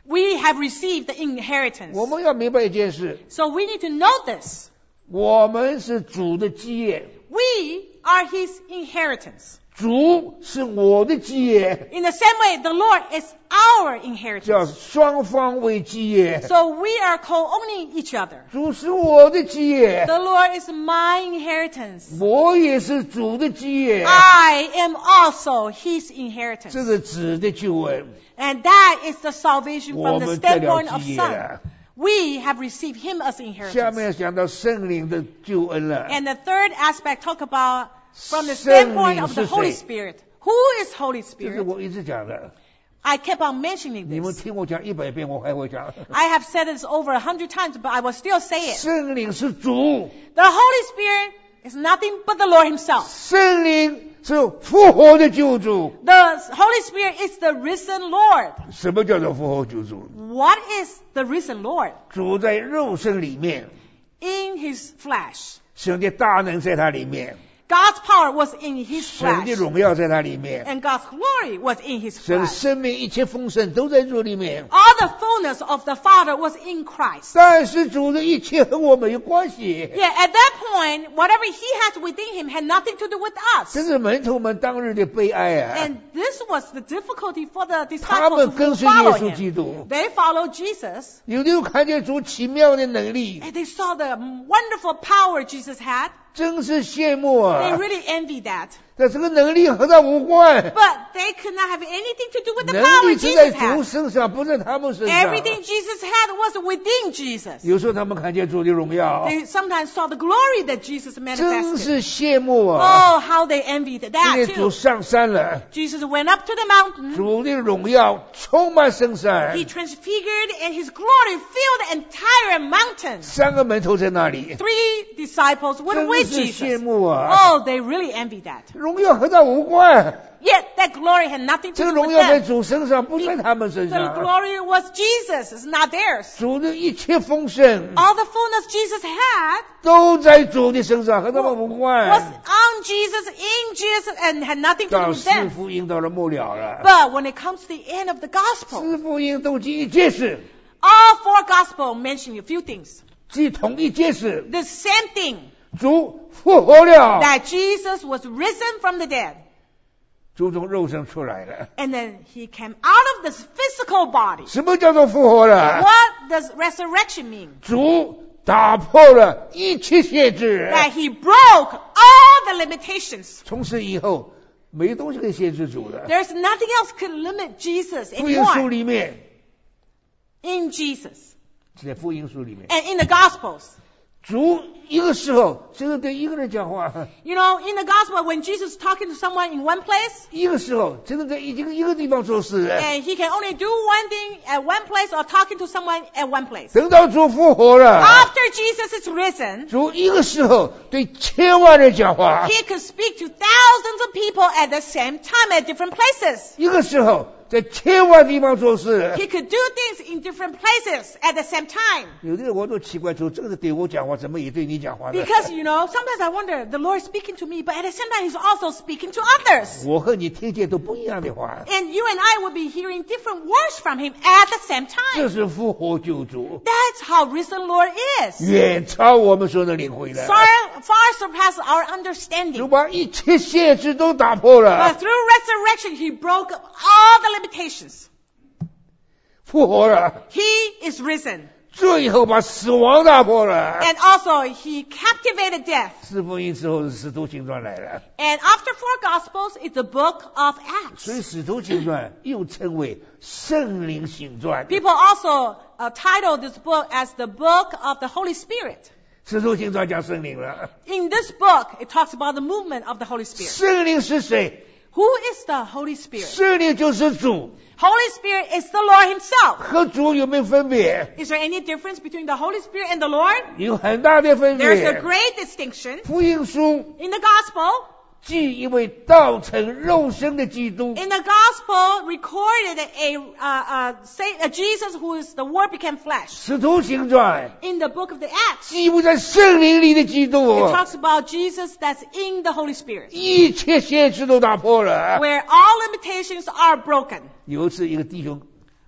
We have received the inheritance. 我们要明白一件事， So we need to know this. 我们是主的基业， We are his inheritance. 主是我的基业， In the same way, the Lord is our 叫 inheritance. 双方为基业。 So we are co-owning each other. 主是我的基业， The Lord is my inheritance. 我也是主的基业， I am also his 这 inheritance. 是子的救恩。 And that is the salvation 我 from the 们得了 standpoint of 基业 Son. 了。 We have received him as 下 inheritance. 面讲到圣灵的救恩了。 And the third aspect talk about from the 圣灵 standpoint of the 是谁？ Holy Spirit. Who is Holy 这是 Spirit? 我一直讲的， I kept on mentioning 你们 this. 听我讲一百遍，我还会讲。 I have said this over a hundred times, but I will still say it. 圣灵是主， The Holy Spirit is nothing but the Lord himself. 圣灵是复活的救主。 The Holy Spirit is the risen Lord. 什么叫做复活救主？ What is the risen Lord? 主在肉身里面， In his flesh. 神的大能在他里面， God's power was in his 神的 flesh. 荣耀在他里面， And God's glory was in his 神 flesh. 生命一切丰盛都在主里面。 All the fullness of the Father was in Christ. 但是主的一切和我没有关系。 Yeah, at that point, whatever he has within him had nothing to do with 这 us. 是门徒们当日的悲哀啊！ And this was the difficulty for the 他 disciples 们 who 跟随耶 follow 稣基 him. 督， They followed Jesus. 有的看见主奇妙的能力， And they saw the wonderful power Jesus had. 真是羡慕 They 啊！ really envied that. 但这个能力和他无关， But they could not have anything to do with the 能 power 力是在 Jesus 主 had. 身上，不在他们身上。 Everything Jesus had was within Jesus. 有时候他们看见主的荣耀， They sometimes saw the glory that Jesus 真 manifested. 是羡慕啊！ Oh, how they envied 因 that 为主 too. 上山了， Jesus went up to the mountain. 主的荣耀充满深山 He， transfigured and his glory filled the entire mountain. 三个门徒在那里， Three disciples were 真 with 是羡 Jesus. 慕啊！ Oh, they really envied that. 荣耀和他无关， Yet that glory had nothing 这 to 个 do 荣 with 耀在 them. 主身上，不在他们身 The 上。 glory was Jesus, it's not theirs. 主的一切丰盛 All the fullness Jesus had 都在主的身上，和他们无 was 关。 on Jesus, in Jesus, and had nothing to do 到 with 四 them. 福音到了末了了， But when it comes to the end of the gospel, 四福音都记一件事， all four gospel mention a few things. 记同一件事， The same thing, 主复活了， that Jesus was risen from the dead. 主从肉身出来了。 And then he came out of this physical body. 什么叫做复活了？ What does resurrection mean? 主打破了一切限制， That he broke all the limitations. 从此以后没东西可以限制主的。 There's nothing else could limit Jesus 福音书 anymore 里面， in Jesus 在福音书里面， and in the Gospels. 主一个时候只能对一个人讲话， You know, in the Gospel, when Jesus is talking to someone in one place, 一个时候只能在一个一个地方做事。 and he can only do one thing at one place or talking to someone at one place. 等到主复活了， After Jesus is risen, 主一个时候对千万人讲话， he could speak to thousands of people at the same time at different places. 一个时候在千万地方做事。 He could do things in different places at the same time. 有的人我都奇怪，主这个是对我讲话，怎么也对你讲话呢？ Because, you know, sometimes I wonder, the Lord is speaking to me, but at the same time, He's also speaking to others. 我和你听见都不一样的话， And you and I will be hearing different words from Him at the same 这 time. 是复活救主， That's how risen Lord is. 远超我们所能领会的。 Far, far surpasses our 主 understanding. 把一切限制都打破 But 了， through resurrection, He broke up all the limitations. 复活了， He is risen. 最后把死亡打破了。 And also, He captivated death. 四福音之后是使徒行传来了， And after four Gospels, it's the book of 所以 Acts. 使徒行传又称为圣灵行传。 People also uh, title this book as the book of the Holy Spirit. 使徒行传讲圣灵了， In this book, it talks about the movement of the Holy Spirit. 圣灵是谁？ Who is the Holy Spirit? 圣灵就是主， Holy Spirit is the Lord Himself. 和主有没有分别？ Is there any difference between the Holy Spirit and the Lord? 有很大的分 There's a 别。 great distinction. 福音书 In the Gospel, 即一位道成肉身的基督， in the Gospel recorded a, uh, uh, say, a Jesus who is the Word became flesh. 使徒行传 In the book of the Acts, 即一位在圣灵里的基督， it talks about Jesus that's in the Holy Spirit, 一切限制都打破了。 where all limitations are broken. 有一次，一个弟兄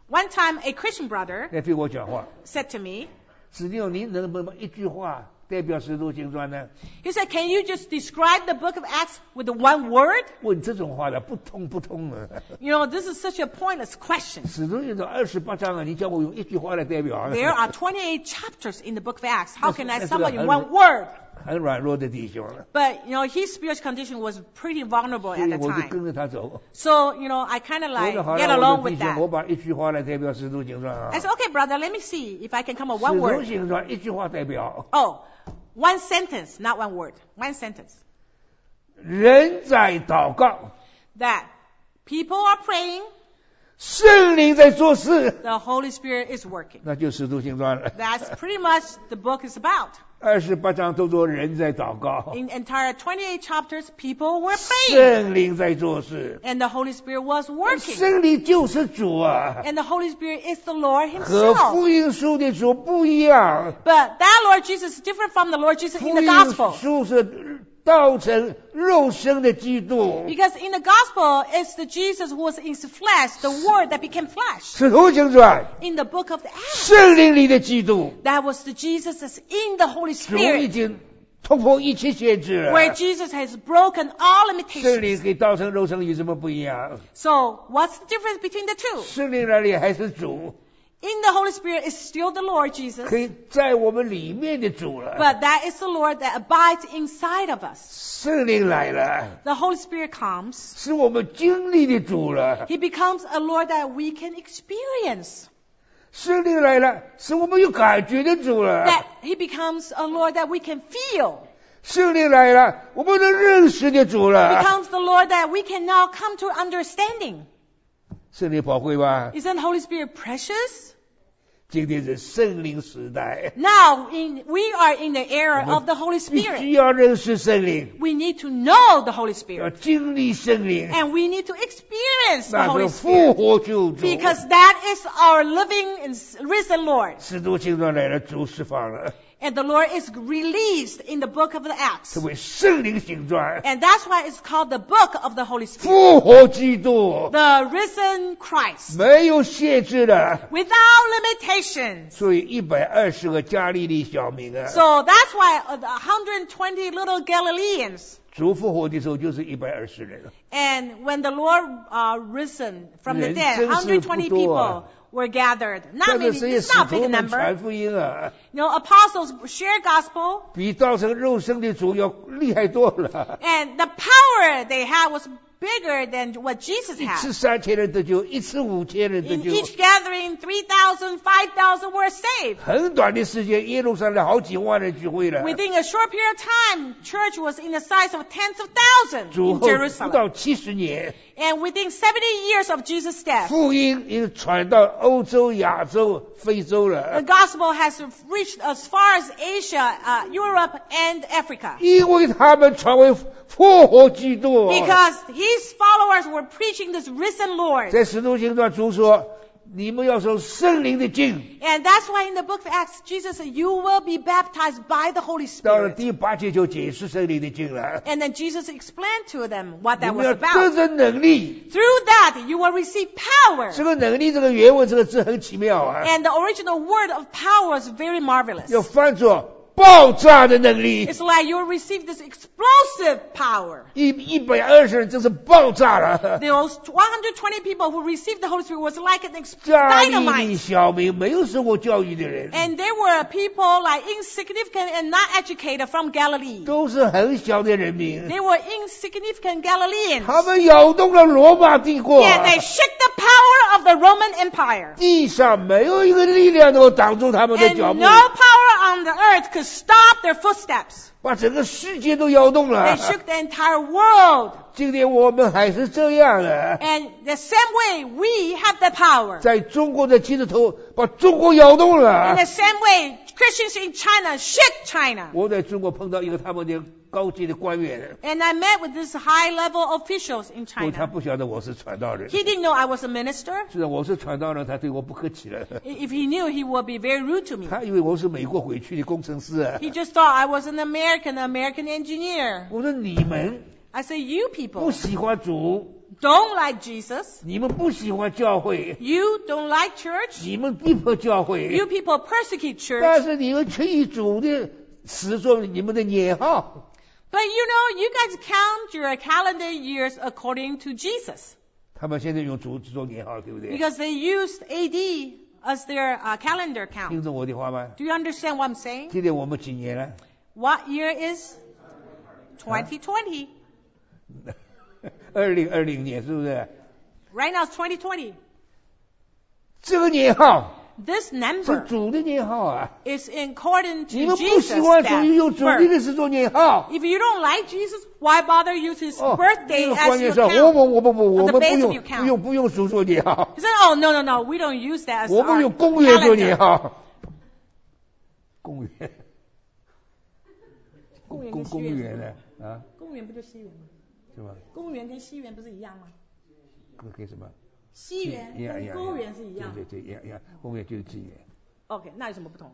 One time, a Christian brother 来对我讲话， said to me, 子牛，你能不能一句话代表使徒行传呢？ he said, can you just describe the book of Acts with the one word? 问这种话的不通不通啊！ You know, this is such a pointless question. 使徒行传二十八章啊，你叫我用一句话来代表啊？ There are twenty-eight chapters in the book of Acts. How can I That's sum it in a- one word? 很软弱的弟兄了， But, you know, his spiritual condition was pretty vulnerable 所 at 以 the 我就 time. 跟着他走。 So, you know, I kind of 我 like 说好 get 了， along 我的弟 with 兄， that. 我把一句话来代表使徒行传啊 I。said, okay, brother, let me see if I can come up 使 one 徒 word. 行传一句话代表， Oh, one sentence, not one word. One sentence. 人在祷告， That people are praying, 圣灵在做事， the Holy Spirit is working. 那就使徒行传了。 That's pretty much the book is about. 二十八章都说人在祷告， In entire twenty-eight chapters, people were praying. 圣灵在做事， And the Holy Spirit was working. 圣灵就是主啊， And the Holy Spirit is the Lord 和 Himself. 福音书的主不一样。 But that Lord Jesus is different from the Lord Jesus 福 in the 音 gospel. 书是道成肉身的基督， Because in the gospel, it's the Jesus who was in the flesh, the Word that became flesh. 使徒行传 In the book of the Acts, 圣灵里的基督， that was the Jesus that's in the Holy 主已 Spirit, 经突破一切限制了。 where Jesus has broken all 圣 limitations. 灵跟道成肉身有什么不一样？ So, what's the difference between the two? 圣灵那里还是主， In the Holy Spirit is still the Lord Jesus, 可以在我们里面的主了。 but that is the Lord that abides inside of us. 圣灵来了， The Holy Spirit comes. 是我们经历的主了。 He becomes a Lord that we can experience. 圣灵来了，是我们有感觉的主了。 That He becomes a Lord that we can feel. 圣灵来了，我们能认识的主了。 Becomes the Lord that we can now come to understanding. 圣灵宝贵吧？ Isn't the Holy Spirit precious? 今天是圣灵时代， Now, in, we are in the era of the Holy 必须 Spirit. 要认识圣灵， We need to know the Holy 要 Spirit. 经历圣灵， And we need to experience the 那 Holy 个复 Spirit. 活救主。 Because that is our living and risen Lord. 使徒行传来了，主释放了， And the Lord is released in the book of the Acts. 成为圣灵行传， And that's why it's called the book of the Holy Spirit. 复活基督， The risen Christ. 没有限制的。 Without limitations. 所以一百二十个加利利小民啊， So that's why uh, the one hundred twenty little Galileans. 主复活的时候就是一百二十人。 And when the Lord uh, risen from the 人 dead, 真是 one hundred twenty 不多啊。 people were gathered. 但 Not 是 many, 这些 it's 使 not a 徒 big 们 number. 传福音啊， You know, apostles share gospel, 比道成肉身的主要厉害多了。 and the power they had was bigger than what Jesus 一次 had. 三千人得救，一次五千人得 In 救。 each gathering, three thousand, five thousand were saved. 很短的时间，耶路撒冷好几万人聚会了。 Within a short period of time, church was in the size of tens of thousands 主 in 后不 Jerusalem. 到七十年， And within seventy years of Jesus' death, 福音已经传到欧洲、亚洲、非洲 the 了。 gospel has reached as far as Asia, uh, Europe, and Africa. 因为他们传为复活基督。 Because his followers were preaching this risen Lord. 在使徒行传主说，你们要受圣灵的浸。 And that's why in the book of Acts, Jesus said, you will be baptized by the Holy 到了 Spirit. 第八节就解释圣灵的浸了。 And then Jesus explained to them what 你 that 们 was 要得 about. 着能力， Through that, you will receive power. 这个能力这个原文这个字很奇妙啊， And the original word of power is very marvelous. 要翻作爆炸的能力。 It's like you will receive this explosive power. 一一百二十人真是爆炸了。 Those one hundred twenty people who received the Holy Spirit was like an ex- 加利利 dynamite. 小民没有受过教育的人， And there were people like insignificant and not educated from Galilee. 都是很小的人民， They were insignificant Galileans. 他们摇动了罗马帝国。 Yet they shook the power of the Roman Empire. 地上没有一个力量能够挡住他们的 And 脚步 no，power on the earth could stop their footsteps. 把整个世界都摇动 They 了。 shook the entire world. 今天我们还是这样的， And the same way, we have the power. 在中国的金字头把中国摇动 In 了 the。same way, Christians in China shook China. 我在中国碰到一个他们的高级的官员， And I met with these high-level officials in 因为他 China. 不晓得我是传道人。 He didn't know I was a minister. 是啊，我是传道人，他对我不客气了。 If he knew, he would be very rude to me. 他以为我是美国回去的工程师啊。 He just thought I was an American, American engineer. 我说你们 I said, you 不 people, 喜欢主， don't like Jesus. 你们不喜欢教会， You don't like church. 你们逼迫教会， You people persecute 但 church. 是你们却以主的始作你们的年号。 But you know, you guys count your calendar years according to Jesus. 他们现在用主做年号，对不对？ Because they used A D as their uh, calendar 听 count. 懂我的话吗？ Do you understand what I'm saying? 今年我们几年了？ What year is twenty twenty? 二零二零年是不是？ Right now it's twenty twenty. 这个年号 This 是 number 主的年号啊！ is according 你 to 们不 Jesus' 喜欢主， death, 用主的 birth. 日子做年号。 If you don't like Jesus, why bother use his 哦， birthday 这个 as 观念 your 上，我 count? 们我不不，我 the 们不 base of 用 your count. 不用不用主做年号， He said, oh, no, no, no, we don't use that as 我们 our 用公元做年 calendar. 号。公元， 公元公公跟西元元呢？啊， 公元不就西元吗？ 是吧？ 公元跟西元不是一样吗？ 跟跟什么？ 西元一样一样跟公元是一样。 对对对，一样一样，公元就是纪元。 OK， 那有什么不同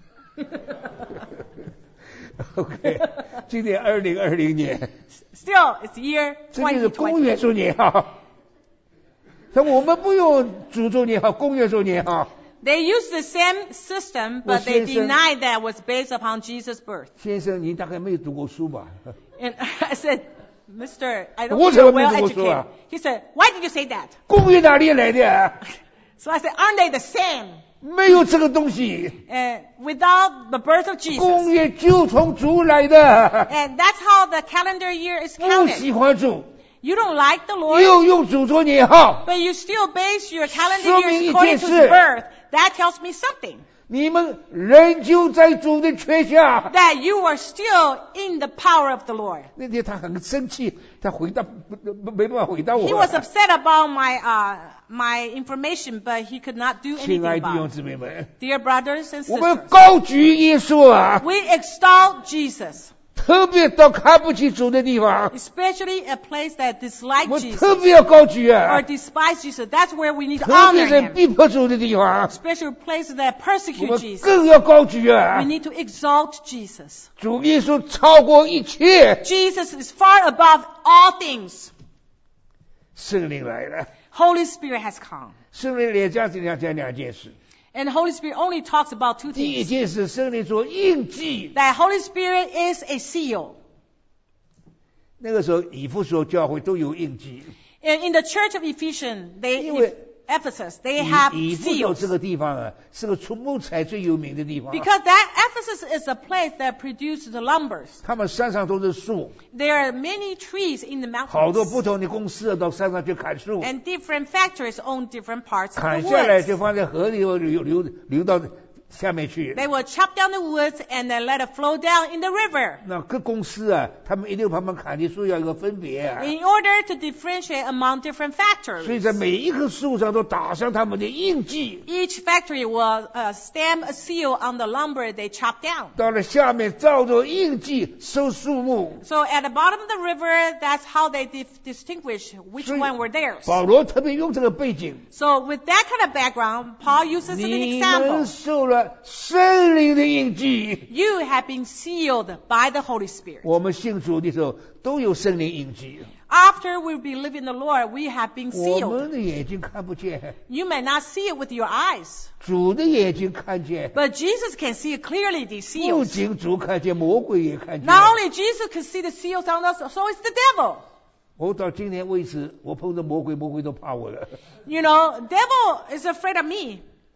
OK， 今年二零二零年， ？Still, it's year 这就是 twenty 公 twenty. 元做年号。但我们不用主做年号，公元做年号。 They use the same system, but they denied that was based upon Jesus' birth. 先生，你大概没有读过书吧？ And I said, Mister, I don't 我 think 怎 you're 么没 well 读过书啊？ educated. He said, why did you say that? 公元哪里来的啊？ So I said, aren't they the same? 没有这个东西， And without the birth of 公 Jesus. 元就从主来的。 And that's how the calendar year is 不 counted. 喜欢主， You don't like the Lord, 又用主做年号， but you still base your calendar 说明 years 一 according 件 to 事。 his birth. That tells me something. 你们仍旧在主的权下。 That you are still in the power of the Lord. 那天他很生气，他回答不不没办法回答我。 He was upset about my uh, my information, but he could not do 亲 anything 爱的弟 about 兄 it. 姊妹们， Dear brothers and 我们 sisters, 高举耶稣啊， we extol Jesus, 特别到看不起主的地方， especially a place that 我 dislikes 们 Jesus 特别要高举 or 啊， despise Jesus. That's where we need to 特 honor 别是 him. 逼迫主的地方， Especially places that 我 persecute 们 Jesus. 更要高举 We 啊。 need to exalt Jesus. 主耶稣超过一切， Jesus is far above all things. 圣灵来了， Holy Spirit has come. 圣灵来讲讲讲两件事。 And the Holy Spirit only talks about two 第一 things. 件事，圣灵做印记。 That Holy Spirit is a seal. 那个时候，以弗所教会都有印记。 In, in the church of Ephesians, they, 因为 Ephesus, they have 以以弗所 seals. 这个地方啊，是个出木材最有名的地方。 Because that Ephesus is a place that produces the lumbers. 他们山上都是树， There are many trees in the 好多 mountains. 不同的公司到山上去砍树， And different factories own different parts of 砍 the 下来 woods. 就放在河里流流流流到下面去。 They will chop down the woods and then let it flow down in the river. 那各公司啊，他们一定旁边砍的树要有个分别啊， In order to differentiate among different 所以 factories. 在每一棵树上都打上他们的印记。 Each factory will uh, stamp a seal on the lumber they chop down. 到了下面照着印记收树木。 So at the bottom of the river, that's how they dif- distinguish which 所以 one were theirs. 保罗特别用这个背景， So with that kind of background, Paul uses an 你 example. 们受了圣灵的印记。 You have been sealed by the Holy Spirit. 我们信主的时候都有圣灵印记， After we believe in the Lord, we have been 我 sealed. 们的眼睛看不见， You may not see it with your eyes, 主的眼睛看见。 but Jesus can see clearly these 不 seals. 仅主看见，魔鬼也看见。 Not only Jesus can see the seals on us, so is the devil. 我到今天为止，我碰到魔鬼，魔鬼都怕我了。 You know, devil is afraid of me.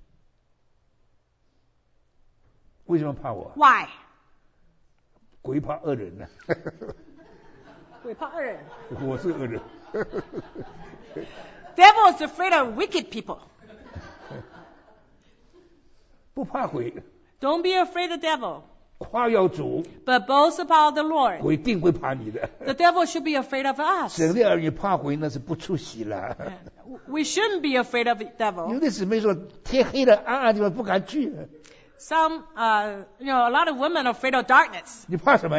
为什么怕我？ Why? 鬼怕恶人呢、我是恶人。 Devil is afraid of wicked people. 不怕鬼， Don't be afraid of the devil, 夸耀主， but boast about the Lord. 鬼定会怕你的。 The devil should be afraid of us. 神的儿女怕鬼那是不出息了。 We shouldn't be afraid of the 有 devil. 的姊妹说天黑了，暗暗地方不敢去。 Some, uh, you know, a lot of women are afraid of darkness. 你怕什么呀？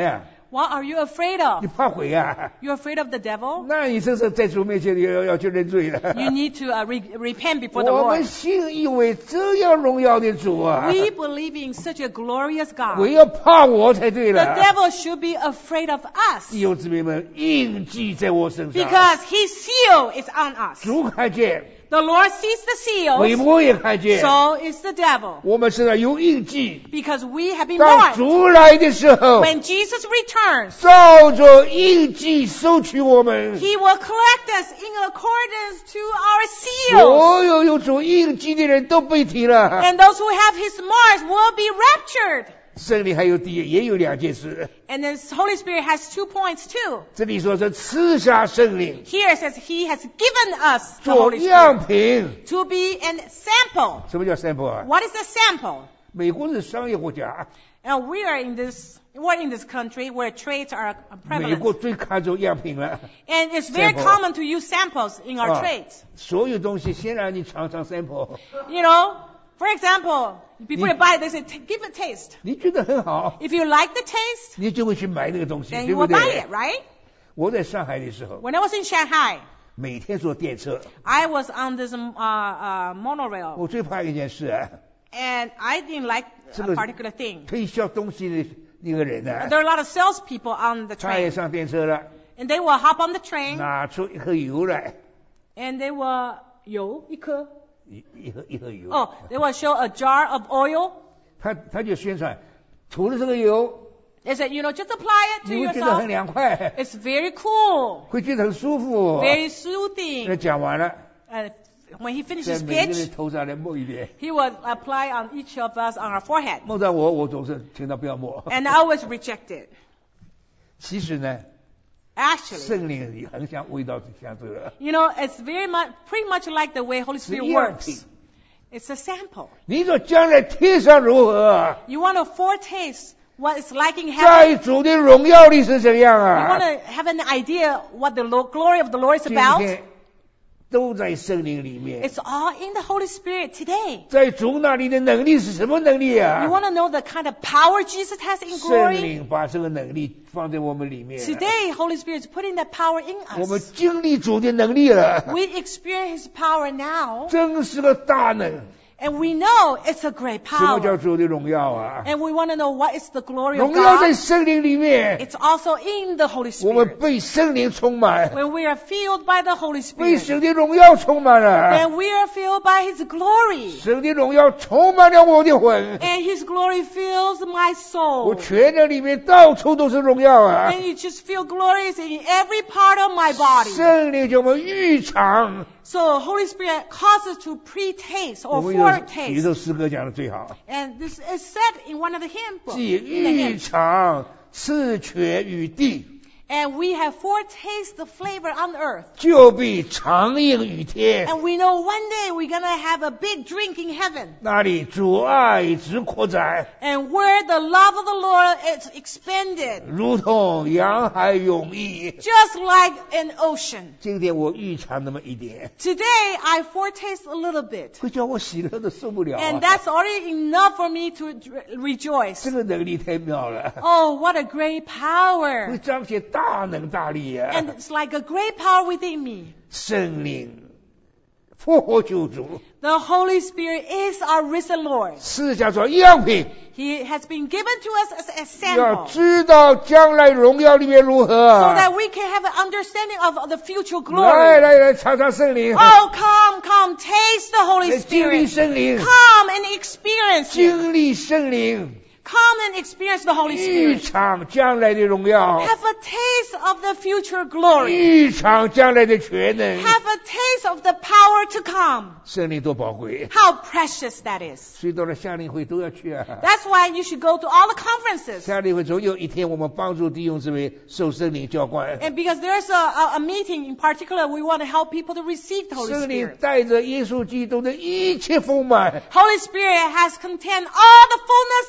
What are you afraid 你 of? 怕鬼啊？ You're afraid of the devil? 那你这是在主面前要要去认罪了。 You need to uh, re- repent before the 我们 Lord. 信一位这样荣耀的主啊！ We believe in such a glorious 鬼 God. 要怕我才对 The 了。 devil should be afraid of us 弟兄姊妹们，印记在我身上， because his seal is on us. 主看见， The Lord sees the 鬼 seals, 魔也看见， so is the devil. 我们身上有印记。 Because we have been 当 marked. 主来的时候， When Jesus returns, 照着印记收取我们。 he will collect us in accordance to our seals. 所有有主印记的人都被提了。 And those who have his marks will be raptured. 圣灵还有第也有两件事， And the Holy Spirit has two points too. 这里说是赐下圣灵 Here it says he has given us the 做 Holy 样 Spirit 品。 to be an sample. 什么叫 sample 啊？ What is a sample? 美国是商业国家， Now we are in this, we're in this country where trades are 美国 prevalent. 最看重样品了。 And it's very Sample. common to use samples in our 啊 trades. 所有东西先让你尝尝 sample， You know, for example, before You- you buy it, they say, "T- give it a taste. 你觉得很好， If you like the taste, 你就会去买那个东西， then 对 you 不 will buy 对 it,？right? 我在上海的时候， When I was in Shanghai, 每天坐电车， I was on this um, uh, uh, monorail, 我最怕一件事啊， and I didn't like a 这个 particular thing. 推销东西的那个人呢、 There are a lot of salespeople on the 他也 train, 上电车了， and they will hop on the train, 拿出一盒油来， and they will 油一颗一一盒一盒油， Oh, they will show a jar of oil. 他他就宣传，涂了这个油， They said, you know, just apply it to 你会觉得很 yourself. 凉快， It's very cool, 会觉得很舒服。 very 那 soothing. 讲完了， And when he 在 finishes 每个人 pitch, 头上来抹一遍。 he would apply on each of us on our forehead. 摸到我，我总是听到不要摸。 And I always reject it. 其实呢， Actually, 圣灵也很像味道像这个， you know, it's very much, pretty much like the way Holy 是 Spirit 样品 works. It's a sample. 你说将来天上如何？ You want to foretaste what it's like in heaven. 在主的荣耀里是怎样 You 啊 want？to have an idea what the lo- glory of the Lord is 今 about. 天都在圣灵里面， It's all in the Holy Spirit today. 在主那里的能力是什么能力 You 啊？ want to know the kind of power Jesus has in 圣 glory? 灵把这个能力放在我们里面， Today, Holy Spirit is putting that power in 我们 us. 经历主的能力了， We experience His power now, 真是个大能。 and we know it's a great 什么叫 power. 主的荣耀啊？ And we want to know what is the glory of 荣耀在 God. 圣灵里面， It's also in the Holy 我们 Spirit. 被圣灵充满， When we are filled by the Holy 被 Spirit, 神的荣耀充满了， then we are filled by His glory. 神的荣耀充满了我的魂， And His glory fills my 我 soul. 全人里面到处都是荣耀啊！ And you just feel glorious in every part of my body. 圣灵叫我们预尝， So Holy Spirit causes us to pre-taste 我 or 们有有一 foretaste. 首诗歌讲的最好， And this is said in one of the hymn books. 即 in the 预 hymn. 尝赐权与地， And we have foretaste the flavor on earth. 就必长饮于天。 And we know one day we're going to have a big drink in heaven. 那里主爱之扩展， And where the love of the Lord is expanded, 如同洋海涌溢。 just like an ocean. 今天我预尝那么一点， Today I foretaste a little bit. 会叫我喜乐的受不了 And 啊！ that's already enough for me to re- 这 rejoice. 个能力太妙了， Oh, what a great 会 power. 彰显大能大力啊！ And it's like a great power within me. 圣灵复活救主， The Holy Spirit is our risen Lord. 赐下做样品， He has been given to us as a 要 sample 知道将来荣耀里面如何 so 啊！ that we can have an understanding of the future 来 glory. 来来，尝尝圣灵， Oh, come, come, taste the Holy 来经历 Spirit. 圣灵， Come and experience Him. 经历圣灵， Come and experience the Holy 预 Spirit. 尝将来的荣耀， Have a taste of the future glory. 预尝将来的全能。 Have a taste of the power to come. 圣灵多宝贵， How precious that is. 所以到了夏令会都要去啊。 That's why you should go to all the conferences. 夏令会总有一天，我们帮助弟兄姊妹受圣灵浇灌， And because there's a, a, a meeting in particular, we want to help people to receive the Holy 圣灵 Spirit. 带着耶稣基督的一切丰满， Holy Spirit has contained all the fullness that Jesus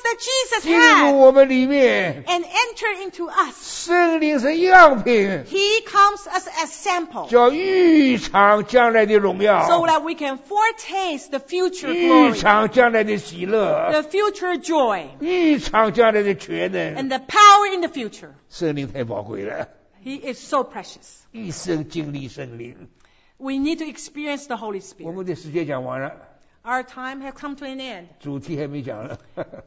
Jesus 进入 had 我们里面。 and enter into us. 圣灵是样品， He comes as a sample 叫预尝将来的荣 so 耀， that we can foretaste the future 预 glory, 尝将来的喜乐， the future joy, 预尝将来的全能。 and the power in the future. 圣灵太宝贵了， He is so precious. 一生经历圣灵。 We need to experience the Holy 我 Spirit. 们的时间讲完了， Our time has come to an end. 主题还没讲了。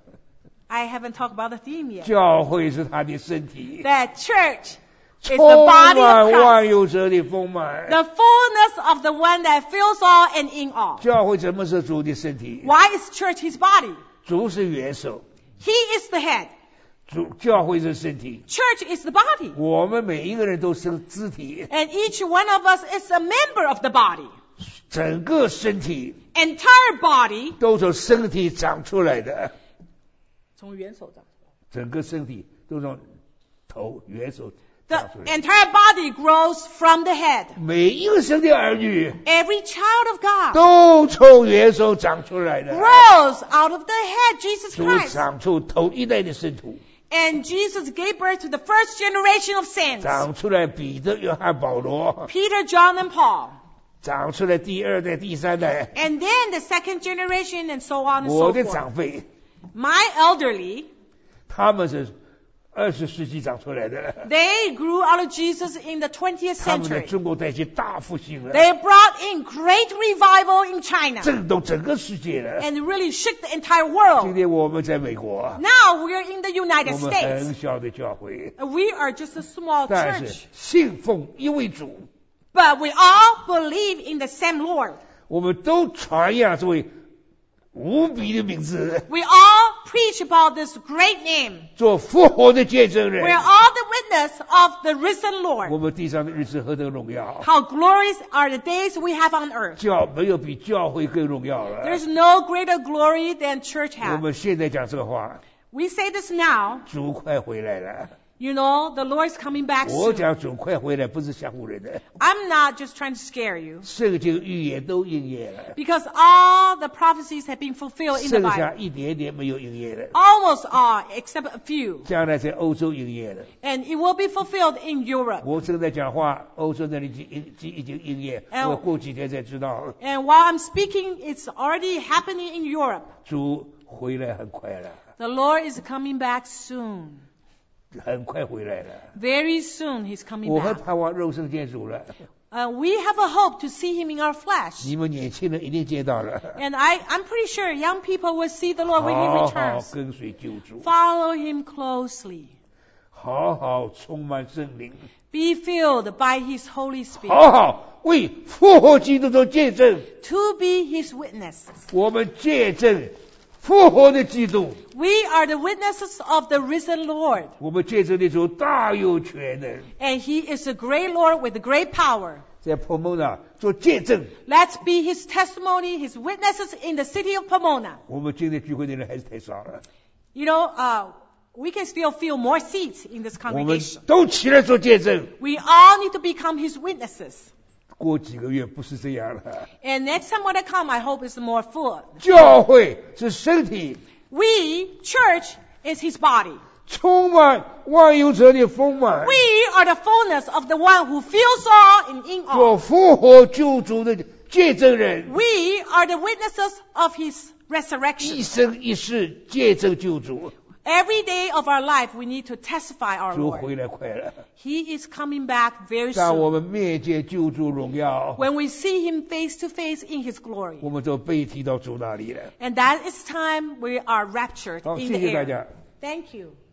I haven't talked about the theme yet. 教会是他的身体， That church is the 充 body 满 of 万 Christ, 有者的丰满。 the fullness of the one that fills all and in all. 教会怎么是主的身体？ Why is church his body? 主是元首， He is the head. 主教会是身体， Church is the body. 我们每一个人都是肢体， And each one of us is a member of the body. 整个身体 Entire body. 都从身体长出来的， 从元首长。 整个身体都从头元首 The 长出来。 entire body grows from the head. 每一个神的儿女 Every child of God 都从元首长出来的， grows out of the head, Jesus 主 Christ. 长出头一代的圣徒， And Jesus gave birth to the first generation of saints. 长出来彼得、约翰、保罗， Peter, John, and Paul. 长出来第二代、第三代， And then the second generation and so on and 我 so 的 forth. 长辈， My elderly, 他们是二十世纪长出来的， they grew out of Jesus in the twentieth 他们在 century. 中国带起大复兴了， They brought in great revival in China 震动整个世界了。 and really shook the entire 今 world. 天我们在美国， Now we're in the 我 United 们 States. 很小的教会， We are just a small 但 church, 是信奉一位主， but we all believe in the same Lord. 我们都传扬这位无比的名字， We all preach about this great name. 做复活的见证 We're 人。 all the witness of the risen 我 Lord. 们地上的日子何等荣耀！ How glorious are the days we have on earth. 教没有比教会更荣耀了。 There's no greater glory than church 我 has. 们现在讲这个话， We say this now. 主快回来了。 You know, the Lord's coming back 我 soon. 讲主快回来，不是吓唬人的， I'm not just trying to scare you. 圣经预言都应验了， Because all the prophecies have been fulfilled in the 剩 Bible. 下一点点没有应验了， Almost all, except a few. 将来在欧洲应验了。 And it will be fulfilled in Europe. 我正在讲话，欧洲那里已经已经已经应验， 哎我过几天才知道。 And while I'm speaking, it's already happening in Europe. 主回来很快了， The Lord is coming back soon. 很快回来了。 Very soon he's coming 我还 back. 盼望肉身见主了， Uh, we have a hope to see him in our flesh. 你们年轻人一定见到了。 And I, I'm pretty sure young people will see the Lord when 好 he 好 returns. 跟随救主， Follow him closely. 好好充满圣灵， Be filled by his Holy Spirit. 好好为复活基督做见证。 To be his witnesses. 我们见证复活的基督， We are the witnesses of the risen Lord. 我们见证的主大有全能， And he is a great Lord with great power. 在彭蒙那做见证。 Let's be his testimony, his witnesses in the city of Pomona. 我们今天聚会的人还是太少了， You know, uh, we can still fill more seats in this 我们 congregation. 都起来做见证。 We all need to become his witnesses. 过几个月不是这样了， And next time when I come, I hope it's more full. 教会是身体， We, church, is his body. 充满万有者的丰满， We are the fullness of the one who fills all and in 做 all. 复活救主的见证人， We are the witnesses of his 一 resurrection. 生一世见证救主。 Every day of our life, we need to testify our 主 Lord. 回来快了， He is coming back very 当我 soon. 们面见救主荣耀， When we see him face to face in his glory. 我们就被提到主那里了。 And that is time we are raptured 好， in 谢 the 谢大 air. 家。 Thank you.